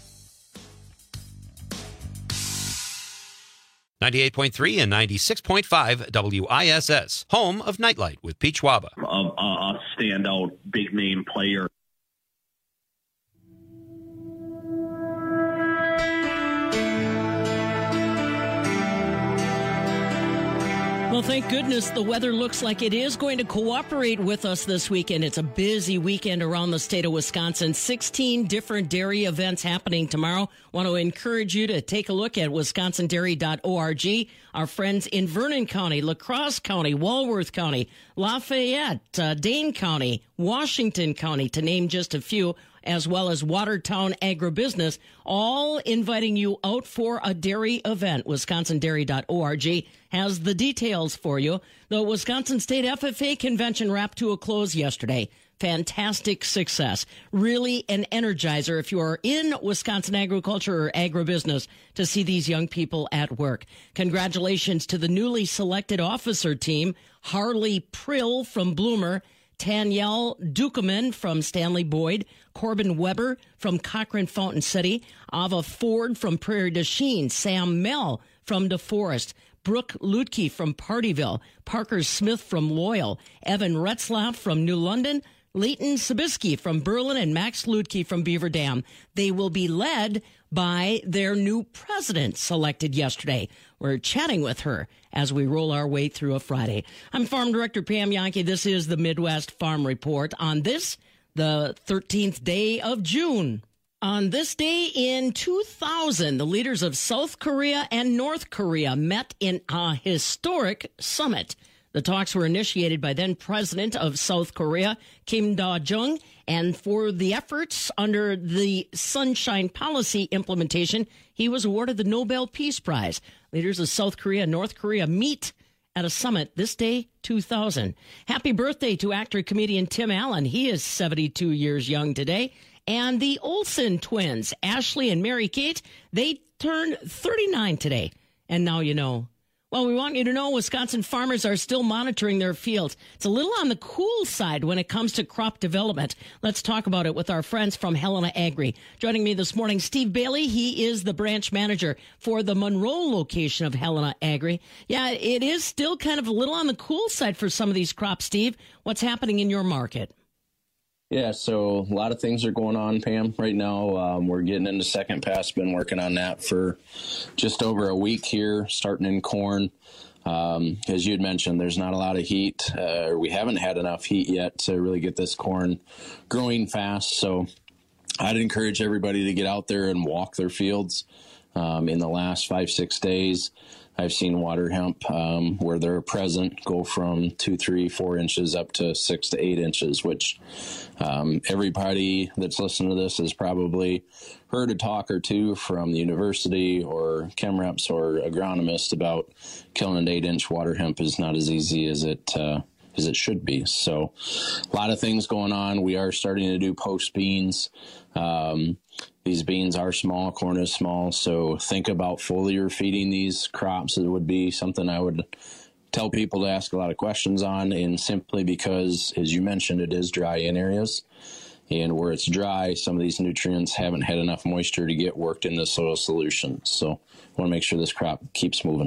ninety-eight point three and ninety-six point five W I S S, home of Nightlight with Peach Waba. A, a standout big-name player. Well, thank goodness the weather looks like it is going to cooperate with us this weekend. It's a busy weekend around the state of Wisconsin. sixteen different dairy events happening tomorrow. Want to encourage you to take a look at wisconsin dairy dot org. Our friends in Vernon County, La Crosse County, Walworth County, Lafayette, uh, Dane County, Washington County, to name just a few, as well as Watertown Agribusiness, all inviting you out for a dairy event. wisconsin dairy dot org has the details for you. The Wisconsin State F F A convention wrapped to a close yesterday. Fantastic success. Really an energizer if you are in Wisconsin agriculture or agribusiness to see these young people at work. Congratulations to the newly selected officer team, Harley Prill from Bloomer, Tanielle Dukeman from Stanley Boyd, Corbin Weber from Cochrane Fountain City, Ava Ford from Prairie du Chien, Sam Mell from DeForest, Brooke Lutke from Partyville, Parker Smith from Loyal, Evan Retzlaff from New London, Leighton Sabisky from Berlin, and Max Lutke from Beaver Dam. They will be led by their new president selected yesterday. We're chatting with her as we roll our way through a Friday. I'm Farm Director Pam Yankee. This is the Midwest Farm Report on this, the thirteenth day of June. On this day in two thousand, the leaders of South Korea and North Korea met in a historic summit. The talks were initiated by then President of South Korea, Kim Da-jung, and for the efforts under the Sunshine Policy implementation, he was awarded the Nobel Peace Prize. Leaders of South Korea and North Korea meet at a summit this day, two thousand. Happy birthday to actor-comedian Tim Allen. He is seventy-two years young today. And the Olsen twins, Ashley and Mary Kate, they turned thirty-nine today. And now you know. Well, we want you to know Wisconsin farmers are still monitoring their fields. It's a little on the cool side when it comes to crop development. Let's talk about it with our friends from Helena Agri. Joining me this morning, Steve Bailey. He is the branch manager for the Monroe location of Helena Agri. Yeah, it is still kind of a little on the cool side for some of these crops, Steve. What's happening in your market? Yeah, so a lot of things are going on, Pam, right now. Um, we're getting into second pass. Been working on that for just over a week here, starting in corn. Um, as you had mentioned, there's not a lot of heat, uh, or we haven't had enough heat yet to really get this corn growing fast. So I'd encourage everybody to get out there and walk their fields. Um, in the last five, six days, I've seen water hemp um, where they're present go from two, three, four inches up to six to eight inches, which um, everybody that's listening to this has probably heard a talk or two from the university or chem reps or agronomists about killing an eight inch water hemp is not as easy as it uh, as it should be. So a lot of things going on. We are starting to do post beans. Um, These beans are small, corn is small, so think about foliar feeding these crops. It would be something I would tell people to ask a lot of questions on, and simply because, as you mentioned, it is dry in areas. And where it's dry, some of these nutrients haven't had enough moisture to get worked in the soil solution. So I want to make sure this crop keeps moving.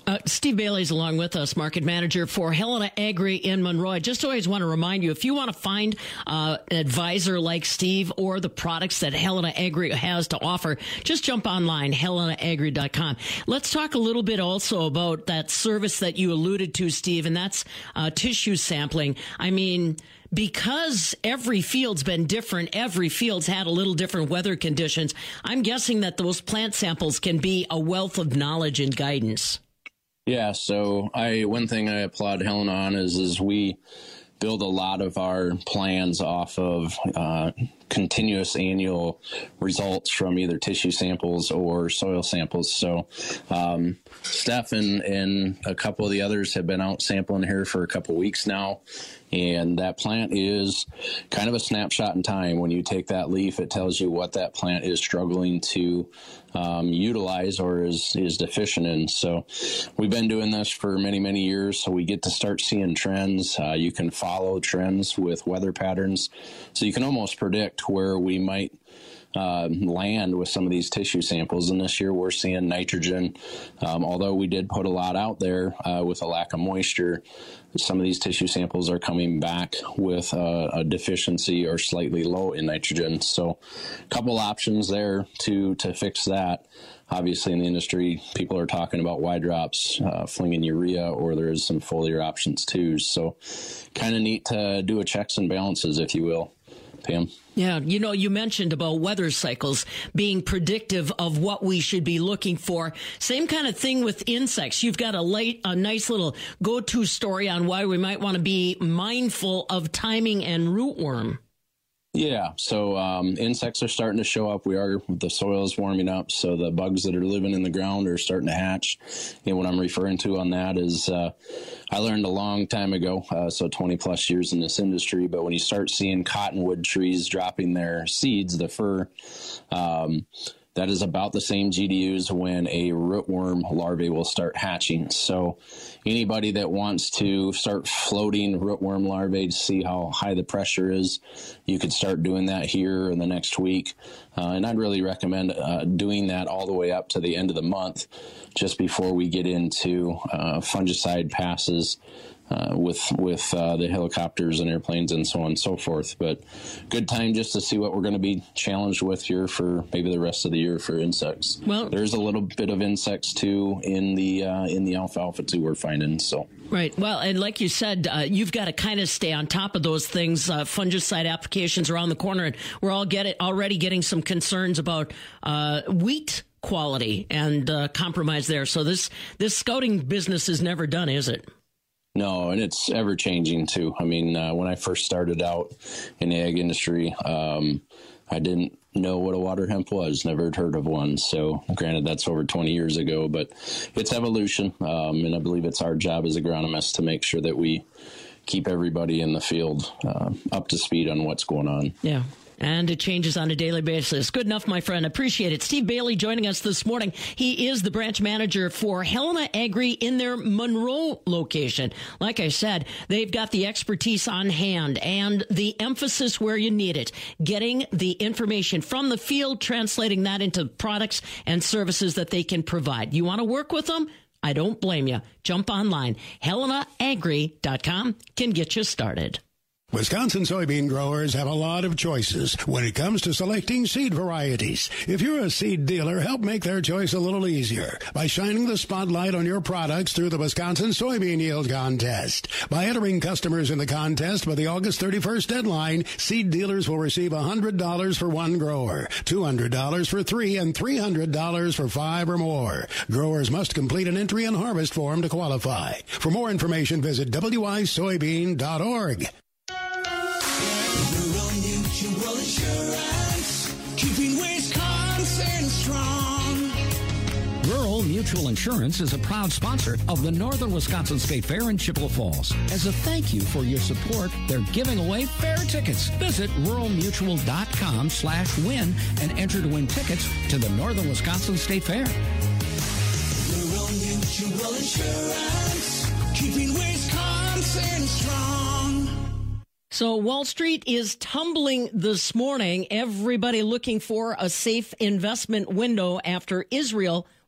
Uh, Steve Bailey's along with us, market manager for Helena Agri in Monroe. I just always want to remind you, if you want to find uh, an advisor like Steve or the products that Helena Agri has to offer, just jump online, helena agri dot com. Let's talk a little bit also about that service that you alluded to, Steve, and that's uh, tissue sampling. I mean, because every field's been different, every field's had a little different weather conditions, I'm guessing that those plant samples can be a wealth of knowledge and guidance. Yeah, so I one thing I applaud Helena on is is we build a lot of our plans off of uh, continuous annual results from either tissue samples or soil samples. So um, Steph and, and a couple of the others have been out sampling here for a couple of weeks now. And that plant is kind of a snapshot in time. When you take that leaf, it tells you what that plant is struggling to um, utilize or is, is deficient in. So we've been doing this for many, many years. So we get to start seeing trends. Uh, you can follow trends with weather patterns. So you can almost predict where we might Uh, land with some of these tissue samples. And this year we're seeing nitrogen. Um, although we did put a lot out there uh, with a lack of moisture, some of these tissue samples are coming back with uh, a deficiency or slightly low in nitrogen. So a couple options there to, to fix that. Obviously in the industry, people are talking about Y drops, uh, flinging urea, or there is some foliar options too. So kind of neat to do a checks and balances, if you will, Pam. Yeah, you know, you mentioned about weather cycles being predictive of what we should be looking for. Same kind of thing with insects. You've got a light, a nice little go-to story on why we might want to be mindful of timing and rootworm. Yeah, so um, insects are starting to show up. We are, the soil is warming up, so the bugs that are living in the ground are starting to hatch. And what I'm referring to on that is, uh, I learned a long time ago, uh, so twenty plus years in this industry, but when you start seeing cottonwood trees dropping their seeds, the fir, um, that is about the same G D Us when a rootworm larvae will start hatching. So anybody that wants to start floating rootworm larvae to see how high the pressure is, you could start doing that here in the next week. Uh, and I'd really recommend uh, doing that all the way up to the end of the month, just before we get into uh, fungicide passes Uh, with with uh, the helicopters and airplanes and so on and so forth. But good time just to see what we're going to be challenged with here for maybe the rest of the year for insects. Well, there's a little bit of insects too in the uh, in the alfalfa too we're finding. So right. Well, and like you said, uh, you've got to kind of stay on top of those things. Uh, fungicide applications around the corner, and we're all get it already getting some concerns about uh, wheat quality and uh, compromise there. So this this scouting business is never done, is it? No, and it's ever changing too. I mean, uh, when I first started out in the ag industry, um, I didn't know what a water hemp was, never had heard of one. So granted, that's over twenty years ago, but it's evolution. Um, and I believe it's our job as agronomists to make sure that we keep everybody in the field uh, up to speed on what's going on. Yeah. And it changes on a daily basis. Good enough, my friend. Appreciate it. Steve Bailey joining us this morning. He is the branch manager for Helena Agri in their Monroe location. Like I said, they've got the expertise on hand and the emphasis where you need it. Getting the information from the field, translating that into products and services that they can provide. You want to work with them? I don't blame you. Jump online. helena agri dot com can get you started. Wisconsin soybean growers have a lot of choices when it comes to selecting seed varieties. If you're a seed dealer, help make their choice a little easier by shining the spotlight on your products through the Wisconsin Soybean Yield Contest. By entering customers in the contest by the August thirty-first deadline, seed dealers will receive one hundred dollars for one grower, two hundred dollars for three, and three hundred dollars for five or more. Growers must complete an entry and harvest form to qualify. For more information, visit w i soybean dot org. Rural Mutual Insurance, keeping Wisconsin strong. Rural Mutual Insurance is a proud sponsor of the Northern Wisconsin State Fair in Chippewa Falls. As a thank you for your support, they're giving away fair tickets. Visit rural mutual dot com slash win and enter to win tickets to the Northern Wisconsin State Fair. Rural Mutual Insurance, keeping Wisconsin strong. So Wall Street is tumbling this morning. Everybody looking for a safe investment window after Israel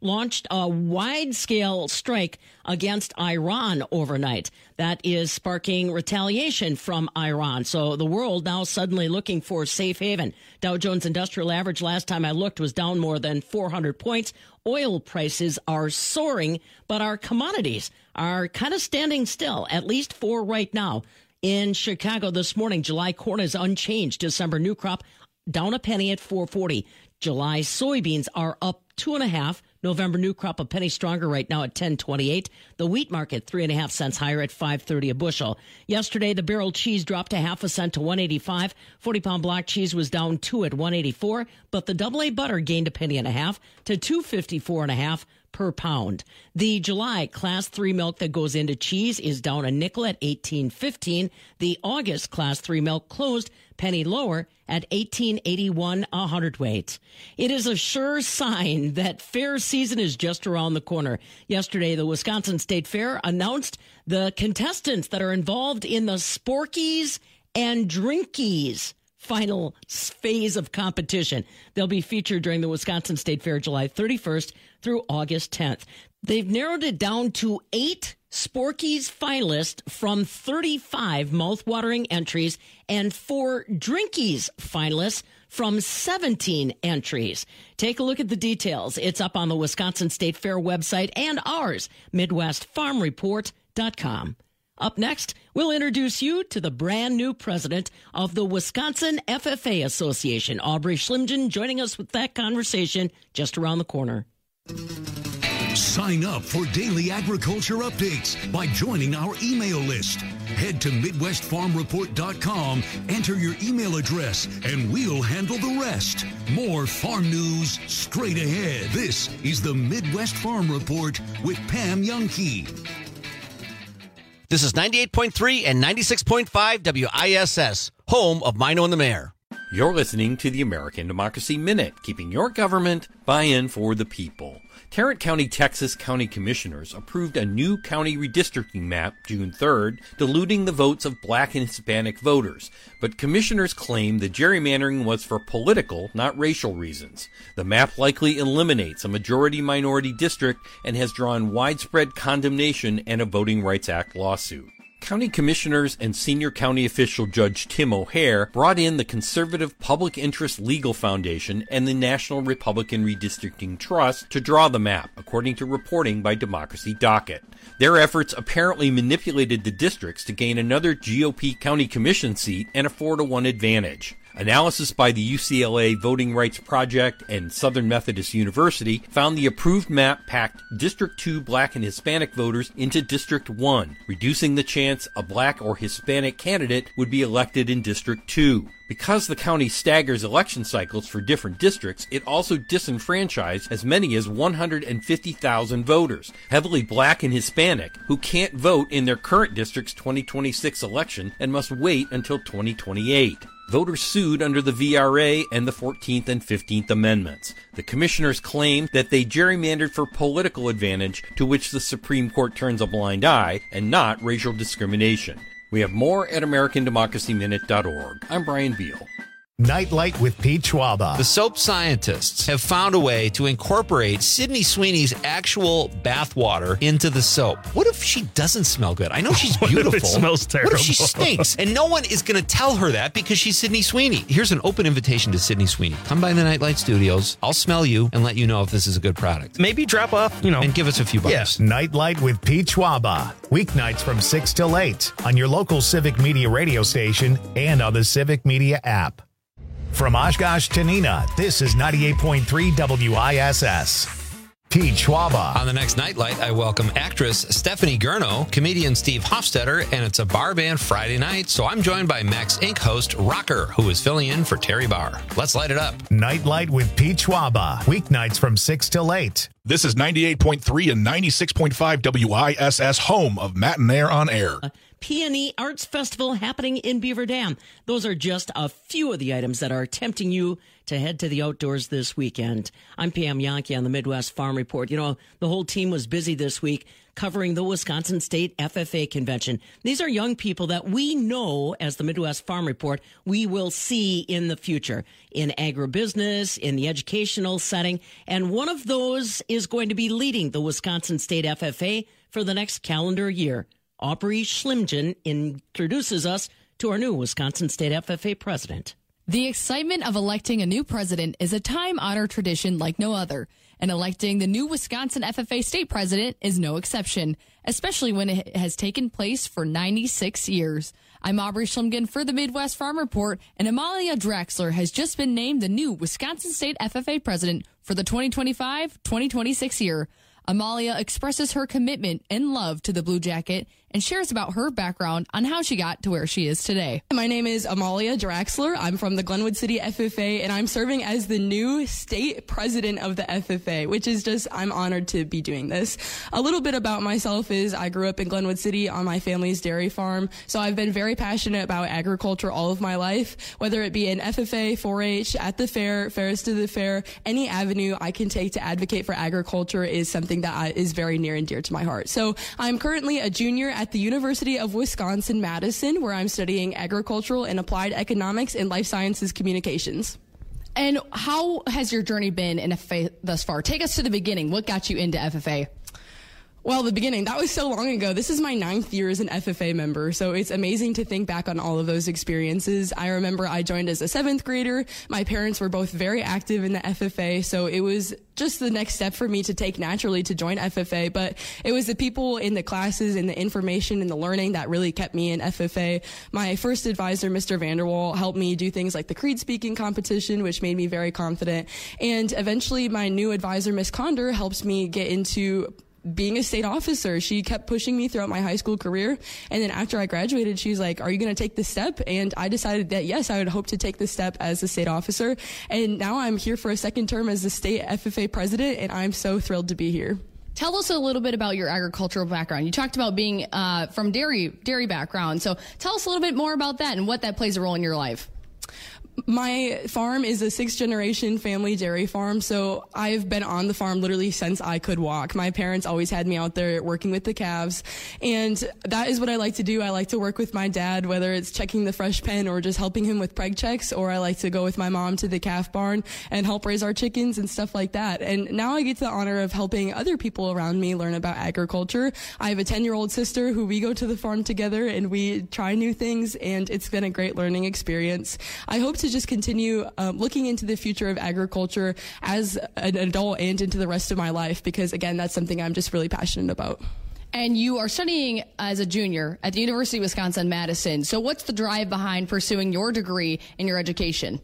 launched a wide-scale strike against Iran overnight. That is sparking retaliation from Iran. So the world now suddenly looking for safe haven. Dow Jones Industrial Average, last time I looked, was down more than four hundred points. Oil prices are soaring, but our commodities are kind of standing still, at least for right now. In Chicago this morning, July corn is unchanged. December new crop down a penny at four forty. July soybeans are up two and a half. November new crop a penny stronger right now at ten twenty-eight. The wheat market three and a half cents higher at five thirty a bushel. Yesterday, the barrel cheese dropped a half a cent to one eighty-five. forty pound block cheese was down two at one eighty-four, but the double A butter gained a penny and a half to two fifty-four and a half per pound. The July class three milk that goes into cheese is down a nickel at eighteen fifteen. The August class three milk closed penny lower at eighteen eighty-one a hundredweight. It is a sure sign that fair season is just around the corner. Yesterday, the Wisconsin State Fair announced the contestants that are involved in the Sporkies and Drinkies final phase of competition. They'll be featured during the Wisconsin State Fair July thirty-first through August tenth. They've narrowed it down to eight Sporkies finalists from thirty-five mouthwatering entries and four Drinkies finalists from seventeen entries. Take a look at the details. It's up on the Wisconsin State Fair website and ours, Midwest Farm Report dot com. Up next, we'll introduce you to the brand new president of the Wisconsin F F A Association, Aubrey Schlimgen, joining us with that conversation just around the corner. Sign up for daily agriculture updates by joining our email list. Head to Midwest Farm Report dot com, enter your email address, and we'll handle the rest. More farm news straight ahead. This is the Midwest Farm Report with Pam Youngkey. This is ninety-eight point three and ninety-six point five W I S S, home of Mino and the Mayor. You're listening to the American Democracy Minute, keeping your government buy-in for the people. Tarrant County, Texas County Commissioners approved a new county redistricting map June third, diluting the votes of black and Hispanic voters. But commissioners claim the gerrymandering was for political, not racial reasons. The map likely eliminates a majority-minority district and has drawn widespread condemnation and a Voting Rights Act lawsuit. County commissioners and senior county official Judge Tim O'Hare brought in the Conservative Public Interest Legal Foundation and the National Republican Redistricting Trust to draw the map, according to reporting by Democracy Docket. Their efforts apparently manipulated the districts to gain another G O P county commission seat and a four to one advantage. Analysis by the U C L A Voting Rights Project and Southern Methodist University found the approved map packed District two black and Hispanic voters into District one, reducing the chance a black or Hispanic candidate would be elected in District two. Because the county staggers election cycles for different districts, it also disenfranchised as many as one hundred fifty thousand voters, heavily black and Hispanic, who can't vote in their current district's twenty twenty-six election and must wait until twenty twenty-eight. Voters sued under the V R A and the fourteenth and fifteenth Amendments. The commissioners claim that they gerrymandered for political advantage, to which the Supreme Court turns a blind eye, and not racial discrimination. We have more at American Democracy Minute dot org. I'm Brian Beal. Nightlight with Pete Schwaba. The soap scientists have found a way to incorporate Sydney Sweeney's actual bathwater into the soap. What if she doesn't smell good? I know she's beautiful. What if it smells terrible? What if she stinks? And no one is going to tell her that because she's Sydney Sweeney. Here's an open invitation to Sydney Sweeney. Come by the Nightlight Studios. I'll smell you and let you know if this is a good product. Maybe drop off, you know. And give us a few bucks. Yes. Nightlight with Pete Schwaba. Weeknights from six till eight on your local Civic Media radio station and on the Civic Media app. From Oshkosh to Neenah, this is ninety-eight point three W I S S. Pete Schwaba. On the next Nightlight, I welcome actress Stephanie Gurno, comedian Steve Hofstetter, and it's a bar band Friday night, so I'm joined by Max Incorporated host Rocker, who is filling in for Terry Barr. Let's light it up. Nightlight with Pete Schwaba. Weeknights from six till eight. This is ninety-eight point three and ninety-six point five W I S S, home of Matt and Air on Air. P and E Arts Festival happening in Beaver Dam. Those are just a few of the items that are tempting you to head to the outdoors this weekend. I'm Pam Yankee on the Midwest Farm Report. You know, the whole team was busy this week covering the Wisconsin State F F A Convention. These are young people that we know, as the Midwest Farm Report, we will see in the future in agribusiness, in the educational setting. And one of those is going to be leading the Wisconsin State F F A for the next calendar year. Aubrey Schlimgen introduces us to our new Wisconsin State F F A president. The excitement of electing a new president is a time-honored tradition like no other, and electing the new Wisconsin F F A state president is no exception, especially when it has taken place for ninety-six years. I'm Aubrey Schlimgen for the Midwest Farm Report, and Amalia Draxler has just been named the new Wisconsin State F F A president for the twenty twenty-five twenty twenty-six year. Amalia expresses her commitment and love to the Blue Jacket and shares about her background on how she got to where she is today. My name is Amalia Draxler. I'm from the Glenwood City F F A, and I'm serving as the new state president of the F F A, which is just, I'm honored to be doing this. A little bit about myself is I grew up in Glenwood City on my family's dairy farm, so I've been very passionate about agriculture all of my life, whether it be in F F A, four H, at the fair, fairs to the fair, any avenue I can take to advocate for agriculture is something that I, is very near and dear to my heart. So I'm currently a junior at the University of Wisconsin-Madison, where I'm studying agricultural and applied economics and life sciences communications. And how has your journey been in F F A thus far? Take us to the beginning. What got you into F F A? Well, the beginning, that was so long ago. This is my ninth year as an F F A member, so it's amazing to think back on all of those experiences. I remember I joined as a seventh grader. My parents were both very active in the F F A, so it was just the next step for me to take naturally to join F F A, but it was the people in the classes and the information and the learning that really kept me in F F A. My first advisor, Mister Vanderwall, helped me do things like the Creed speaking competition, which made me very confident. And eventually my new advisor, Miss Conder, helped me get into being a state officer. She kept pushing me throughout my high school career. And then after I graduated, she's like, are you going to take this step? And I decided that, yes, I would hope to take this step as a state officer. And now I'm here for a second term as the state F F A president, and I'm so thrilled to be here. Tell us a little bit about your agricultural background. You talked about being uh, from dairy dairy background. So tell us a little bit more about that and what that plays a role in your life. My farm is a sixth generation family dairy farm, so I've been on the farm literally since I could walk. My parents always had me out there working with the calves, and that is what I like to do. I like to work with my dad, whether it's checking the fresh pen or just helping him with preg checks, or I like to go with my mom to the calf barn and help raise our chickens and stuff like that. And now I get the honor of helping other people around me learn about agriculture. I have a ten-year-old sister who we go to the farm together and we try new things, and it's been a great learning experience. I hope to to just continue um, looking into the future of agriculture as an adult and into the rest of my life, because again, that's something I'm just really passionate about. And you are studying as a junior at the University of Wisconsin-Madison. So what's the drive behind pursuing your degree in your education?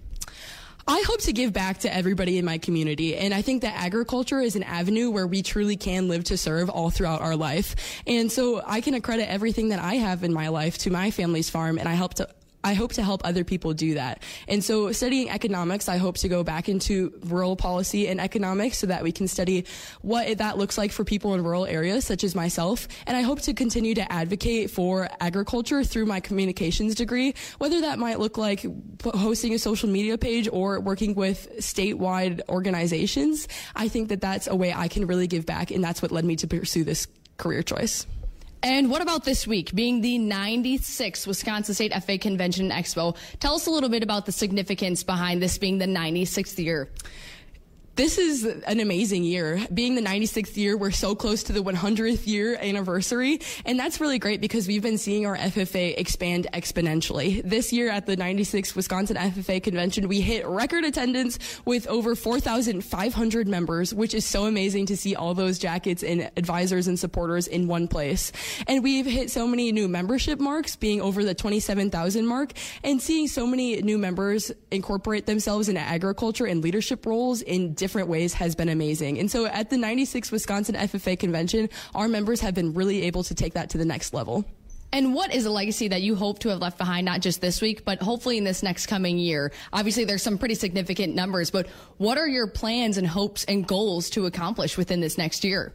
I hope to give back to everybody in my community, and I think that agriculture is an avenue where we truly can live to serve all throughout our life. And so I can accredit everything that I have in my life to my family's farm, and I help to I hope to help other people do that. And so studying economics, I hope to go back into rural policy and economics so that we can study what that looks like for people in rural areas, such as myself. And I hope to continue to advocate for agriculture through my communications degree, whether that might look like hosting a social media page or working with statewide organizations. I think that that's a way I can really give back, and that's what led me to pursue this career choice. And what about this week, being the ninety-sixth Wisconsin State F A Convention and Expo? Tell us a little bit about the significance behind this being the ninety-sixth year. This is an amazing year. Being the ninety-sixth year, we're so close to the one hundredth year anniversary, and that's really great because we've been seeing our F F A expand exponentially. This year at the ninety-sixth Wisconsin F F A Convention, we hit record attendance with over four thousand five hundred members, which is so amazing to see all those jackets and advisors and supporters in one place. And we've hit so many new membership marks, being over the twenty-seven thousand mark, and seeing so many new members incorporate themselves into agriculture and leadership roles in different ways has been amazing. And so at the ninety-sixth Wisconsin F F A Convention, our members have been really able to take that to the next level. And what is a legacy that you hope to have left behind, not just this week, but hopefully in this next coming year? Obviously, there's some pretty significant numbers, but what are your plans and hopes and goals to accomplish within this next year?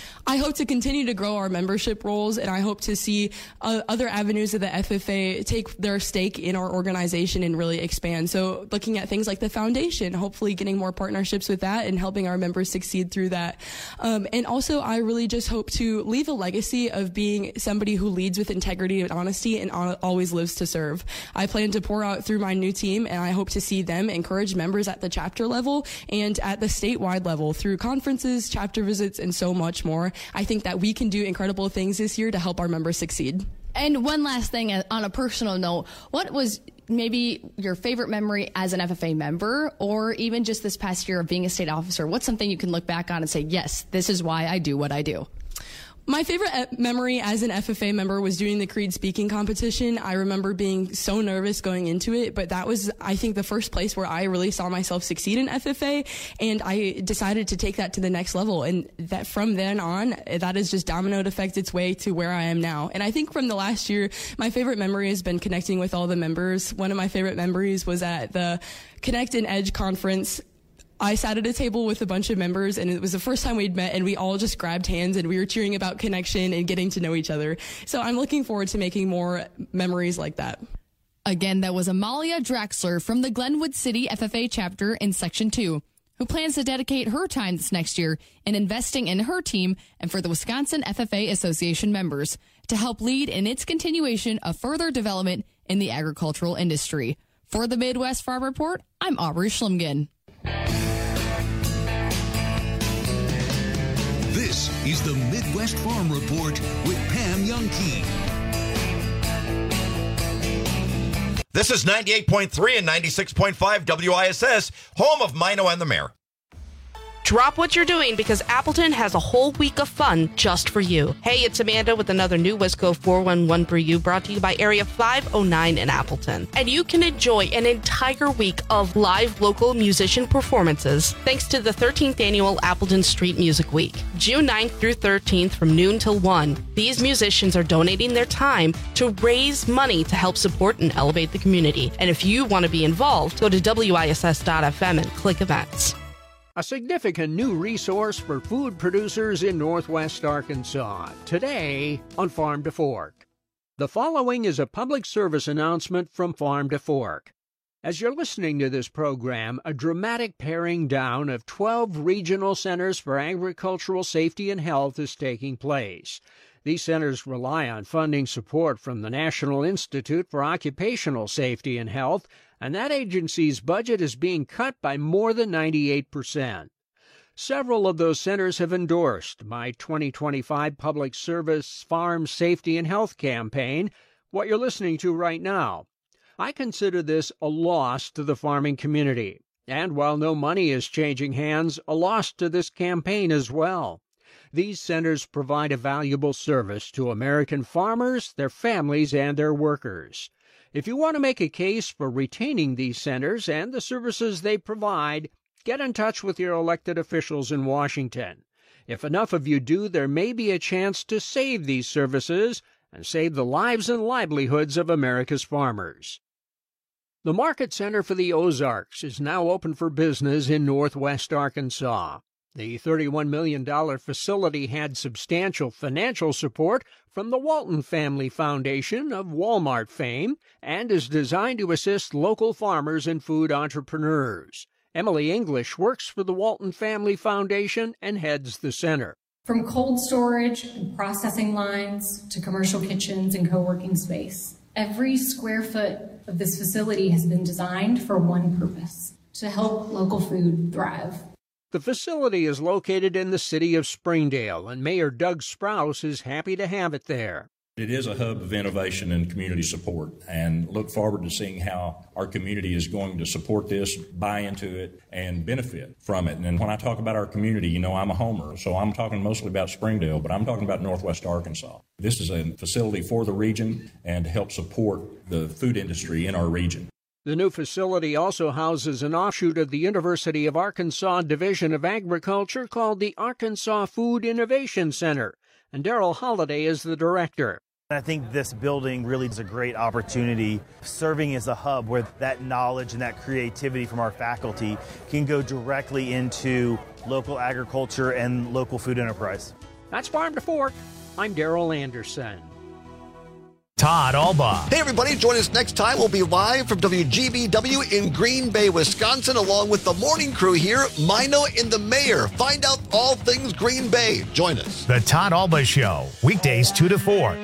I hope to continue to grow our membership roles, and I hope to see uh, other avenues of the F F A take their stake in our organization and really expand. So looking at things like the foundation, hopefully getting more partnerships with that and helping our members succeed through that. Um, and also, I really just hope to leave a legacy of being somebody who leads with integrity and honesty and always lives to serve. I plan to pour out through my new team, and I hope to see them encourage members at the chapter level and at the statewide level through conferences, chapter visits, and so much more. I think that we can do incredible things this year to help our members succeed. And one last thing on a personal note, what was maybe your favorite memory as an F F A member, or even just this past year of being a state officer? What's something you can look back on and say, yes, this is why I do what I do? My favorite memory as an F F A member was doing the Creed speaking competition. I remember being so nervous going into it, but that was, I think, the first place where I really saw myself succeed in F F A, and I decided to take that to the next level. And that from then on, that has just dominoed effect its way to where I am now. And I think from the last year, my favorite memory has been connecting with all the members. One of my favorite memories was at the Connect and Edge conference. I sat at a table with a bunch of members, and it was the first time we'd met, and we all just grabbed hands, and we were cheering about connection and getting to know each other. So I'm looking forward to making more memories like that. Again, that was Amalia Draxler from the Glenwood City F F A chapter in Section two, who plans to dedicate her time this next year in investing in her team and for the Wisconsin F F A Association members to help lead in its continuation of further development in the agricultural industry. For the Midwest Farm Report, I'm Aubrey Schlimgen. This is the Midwest Farm Report with Pam Youngkey. This is ninety-eight point three and ninety-six point five W I S S, home of Mino and the Mayor. Drop what you're doing because Appleton has a whole week of fun just for you. Hey, it's Amanda with another new Wisco four one one for you, brought to you by Area five oh nine in Appleton. And you can enjoy an entire week of live local musician performances thanks to the thirteenth Annual Appleton Street Music Week. June ninth through thirteenth from noon till one. These musicians are donating their time to raise money to help support and elevate the community. And if you want to be involved, go to W I S S dot F M and click events. A significant new resource for food producers in Northwest Arkansas. Today on Farm to Fork. The following is a public service announcement from Farm to Fork. As you're listening to this program, a dramatic paring down of twelve regional centers for agricultural safety and health is taking place. These centers rely on funding support from the National Institute for Occupational Safety and Health, and that agency's budget is being cut by more than ninety-eight percent. Several of those centers have endorsed my twenty twenty-five Public Service Farm Safety and Health campaign, what you're listening to right now. I consider this a loss to the farming community, and while no money is changing hands, a loss to this campaign as well. These centers provide a valuable service to American farmers, their families, and their workers. If you want to make a case for retaining these centers and the services they provide, get in touch with your elected officials in Washington. If enough of you do, there may be a chance to save these services and save the lives and livelihoods of America's farmers. The Market Center for the Ozarks is now open for business in Northwest Arkansas. The thirty-one million dollars facility had substantial financial support from the Walton Family Foundation of Walmart fame and is designed to assist local farmers and food entrepreneurs. Emily English works for the Walton Family Foundation and heads the center. From cold storage and processing lines to commercial kitchens and co-working space, every square foot of this facility has been designed for one purpose: to help local food thrive. The facility is located in the city of Springdale, and Mayor Doug Sprouse is happy to have it there. It is a hub of innovation and community support, and look forward to seeing how our community is going to support this, buy into it, and benefit from it. And when I talk about our community, you know, I'm a homer, so I'm talking mostly about Springdale, but I'm talking about Northwest Arkansas. This is a facility for the region and to help support the food industry in our region. The new facility also houses an offshoot of the University of Arkansas Division of Agriculture called the Arkansas Food Innovation Center, and Daryl Holliday is the director. I think this building really is a great opportunity, serving as a hub where that knowledge and that creativity from our faculty can go directly into local agriculture and local food enterprise. That's Farm to Fork. I'm Daryl Anderson. Todd Alba. Hey, everybody. Join us next time. We'll be live from W G B W in Green Bay, Wisconsin, along with the morning crew here, Mino and the mayor. Find out all things Green Bay. Join us. The Todd Alba Show, weekdays two to four.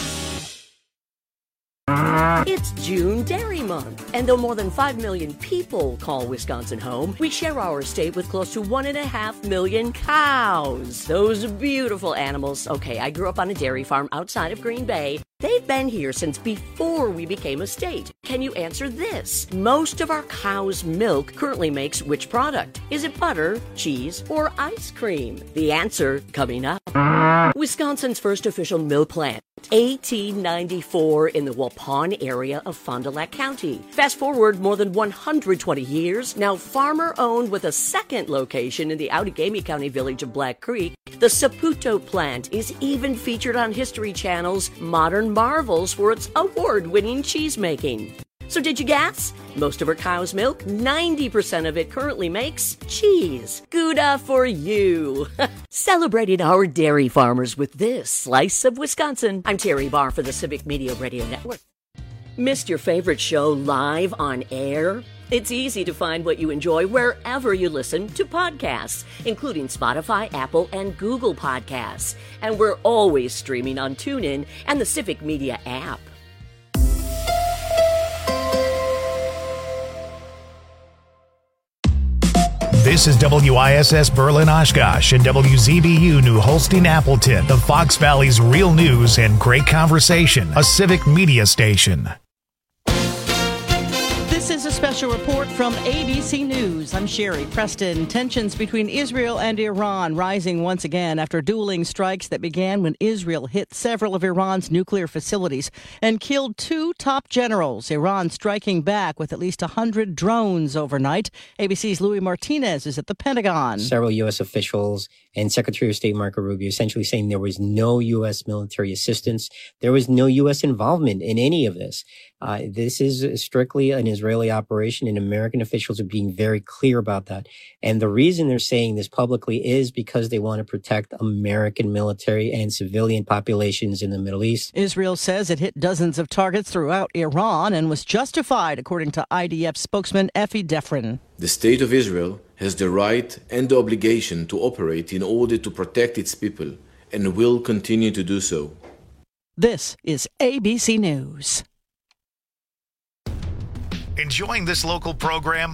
It's June Dairy Month, and though more than five million people call Wisconsin home, we share our state with close to one and a half million cows. Those beautiful animals. Okay, I grew up on a dairy farm outside of Green Bay. They've been here since before we became a state. Can you answer this? Most of our cow's milk currently makes which product? Is it butter, cheese, or ice cream? The answer coming up. Wisconsin's first official milk plant, eighteen ninety-four, in the Waupun area of Fond du Lac County. Fast forward more than one hundred twenty years, now farmer-owned with a second location in the Outagamie County village of Black Creek. The Saputo plant is even featured on History Channel's Modern Marvels for its award-winning cheese making. So did you guess? Most of our cow's milk, ninety percent of it currently makes cheese. Gouda for you. Celebrating our dairy farmers with this slice of Wisconsin. I'm Terry Barr for the Civic Media Radio Network. Missed your favorite show live on air? It's easy to find what you enjoy wherever you listen to podcasts, including Spotify, Apple, and Google Podcasts. And we're always streaming on TuneIn and the Civic Media app. This is W I S S Berlin Oshkosh and W Z B U New Holstein Appleton, the Fox Valley's real news and great conversation, a Civic Media station. This is a special report from A B C News. I'm Sherry Preston. Tensions between Israel and Iran rising once again after dueling strikes that began when Israel hit several of Iran's nuclear facilities and killed two top generals. Iran striking back with at least one hundred drones overnight. A B C's Louis Martinez is at the Pentagon. Several U S officials and Secretary of State Marco Rubio essentially saying there was no U S military assistance. There was no U S involvement in any of this. Uh, this is strictly an Israeli operation, and American officials are being very clear about that. And the reason they're saying this publicly is because they want to protect American military and civilian populations in the Middle East. Israel says it hit dozens of targets throughout Iran and was justified, according to I D F spokesman Effie Defrin. The State of Israel has the right and the obligation to operate in order to protect its people and will continue to do so. This is A B C News. Enjoying this local program?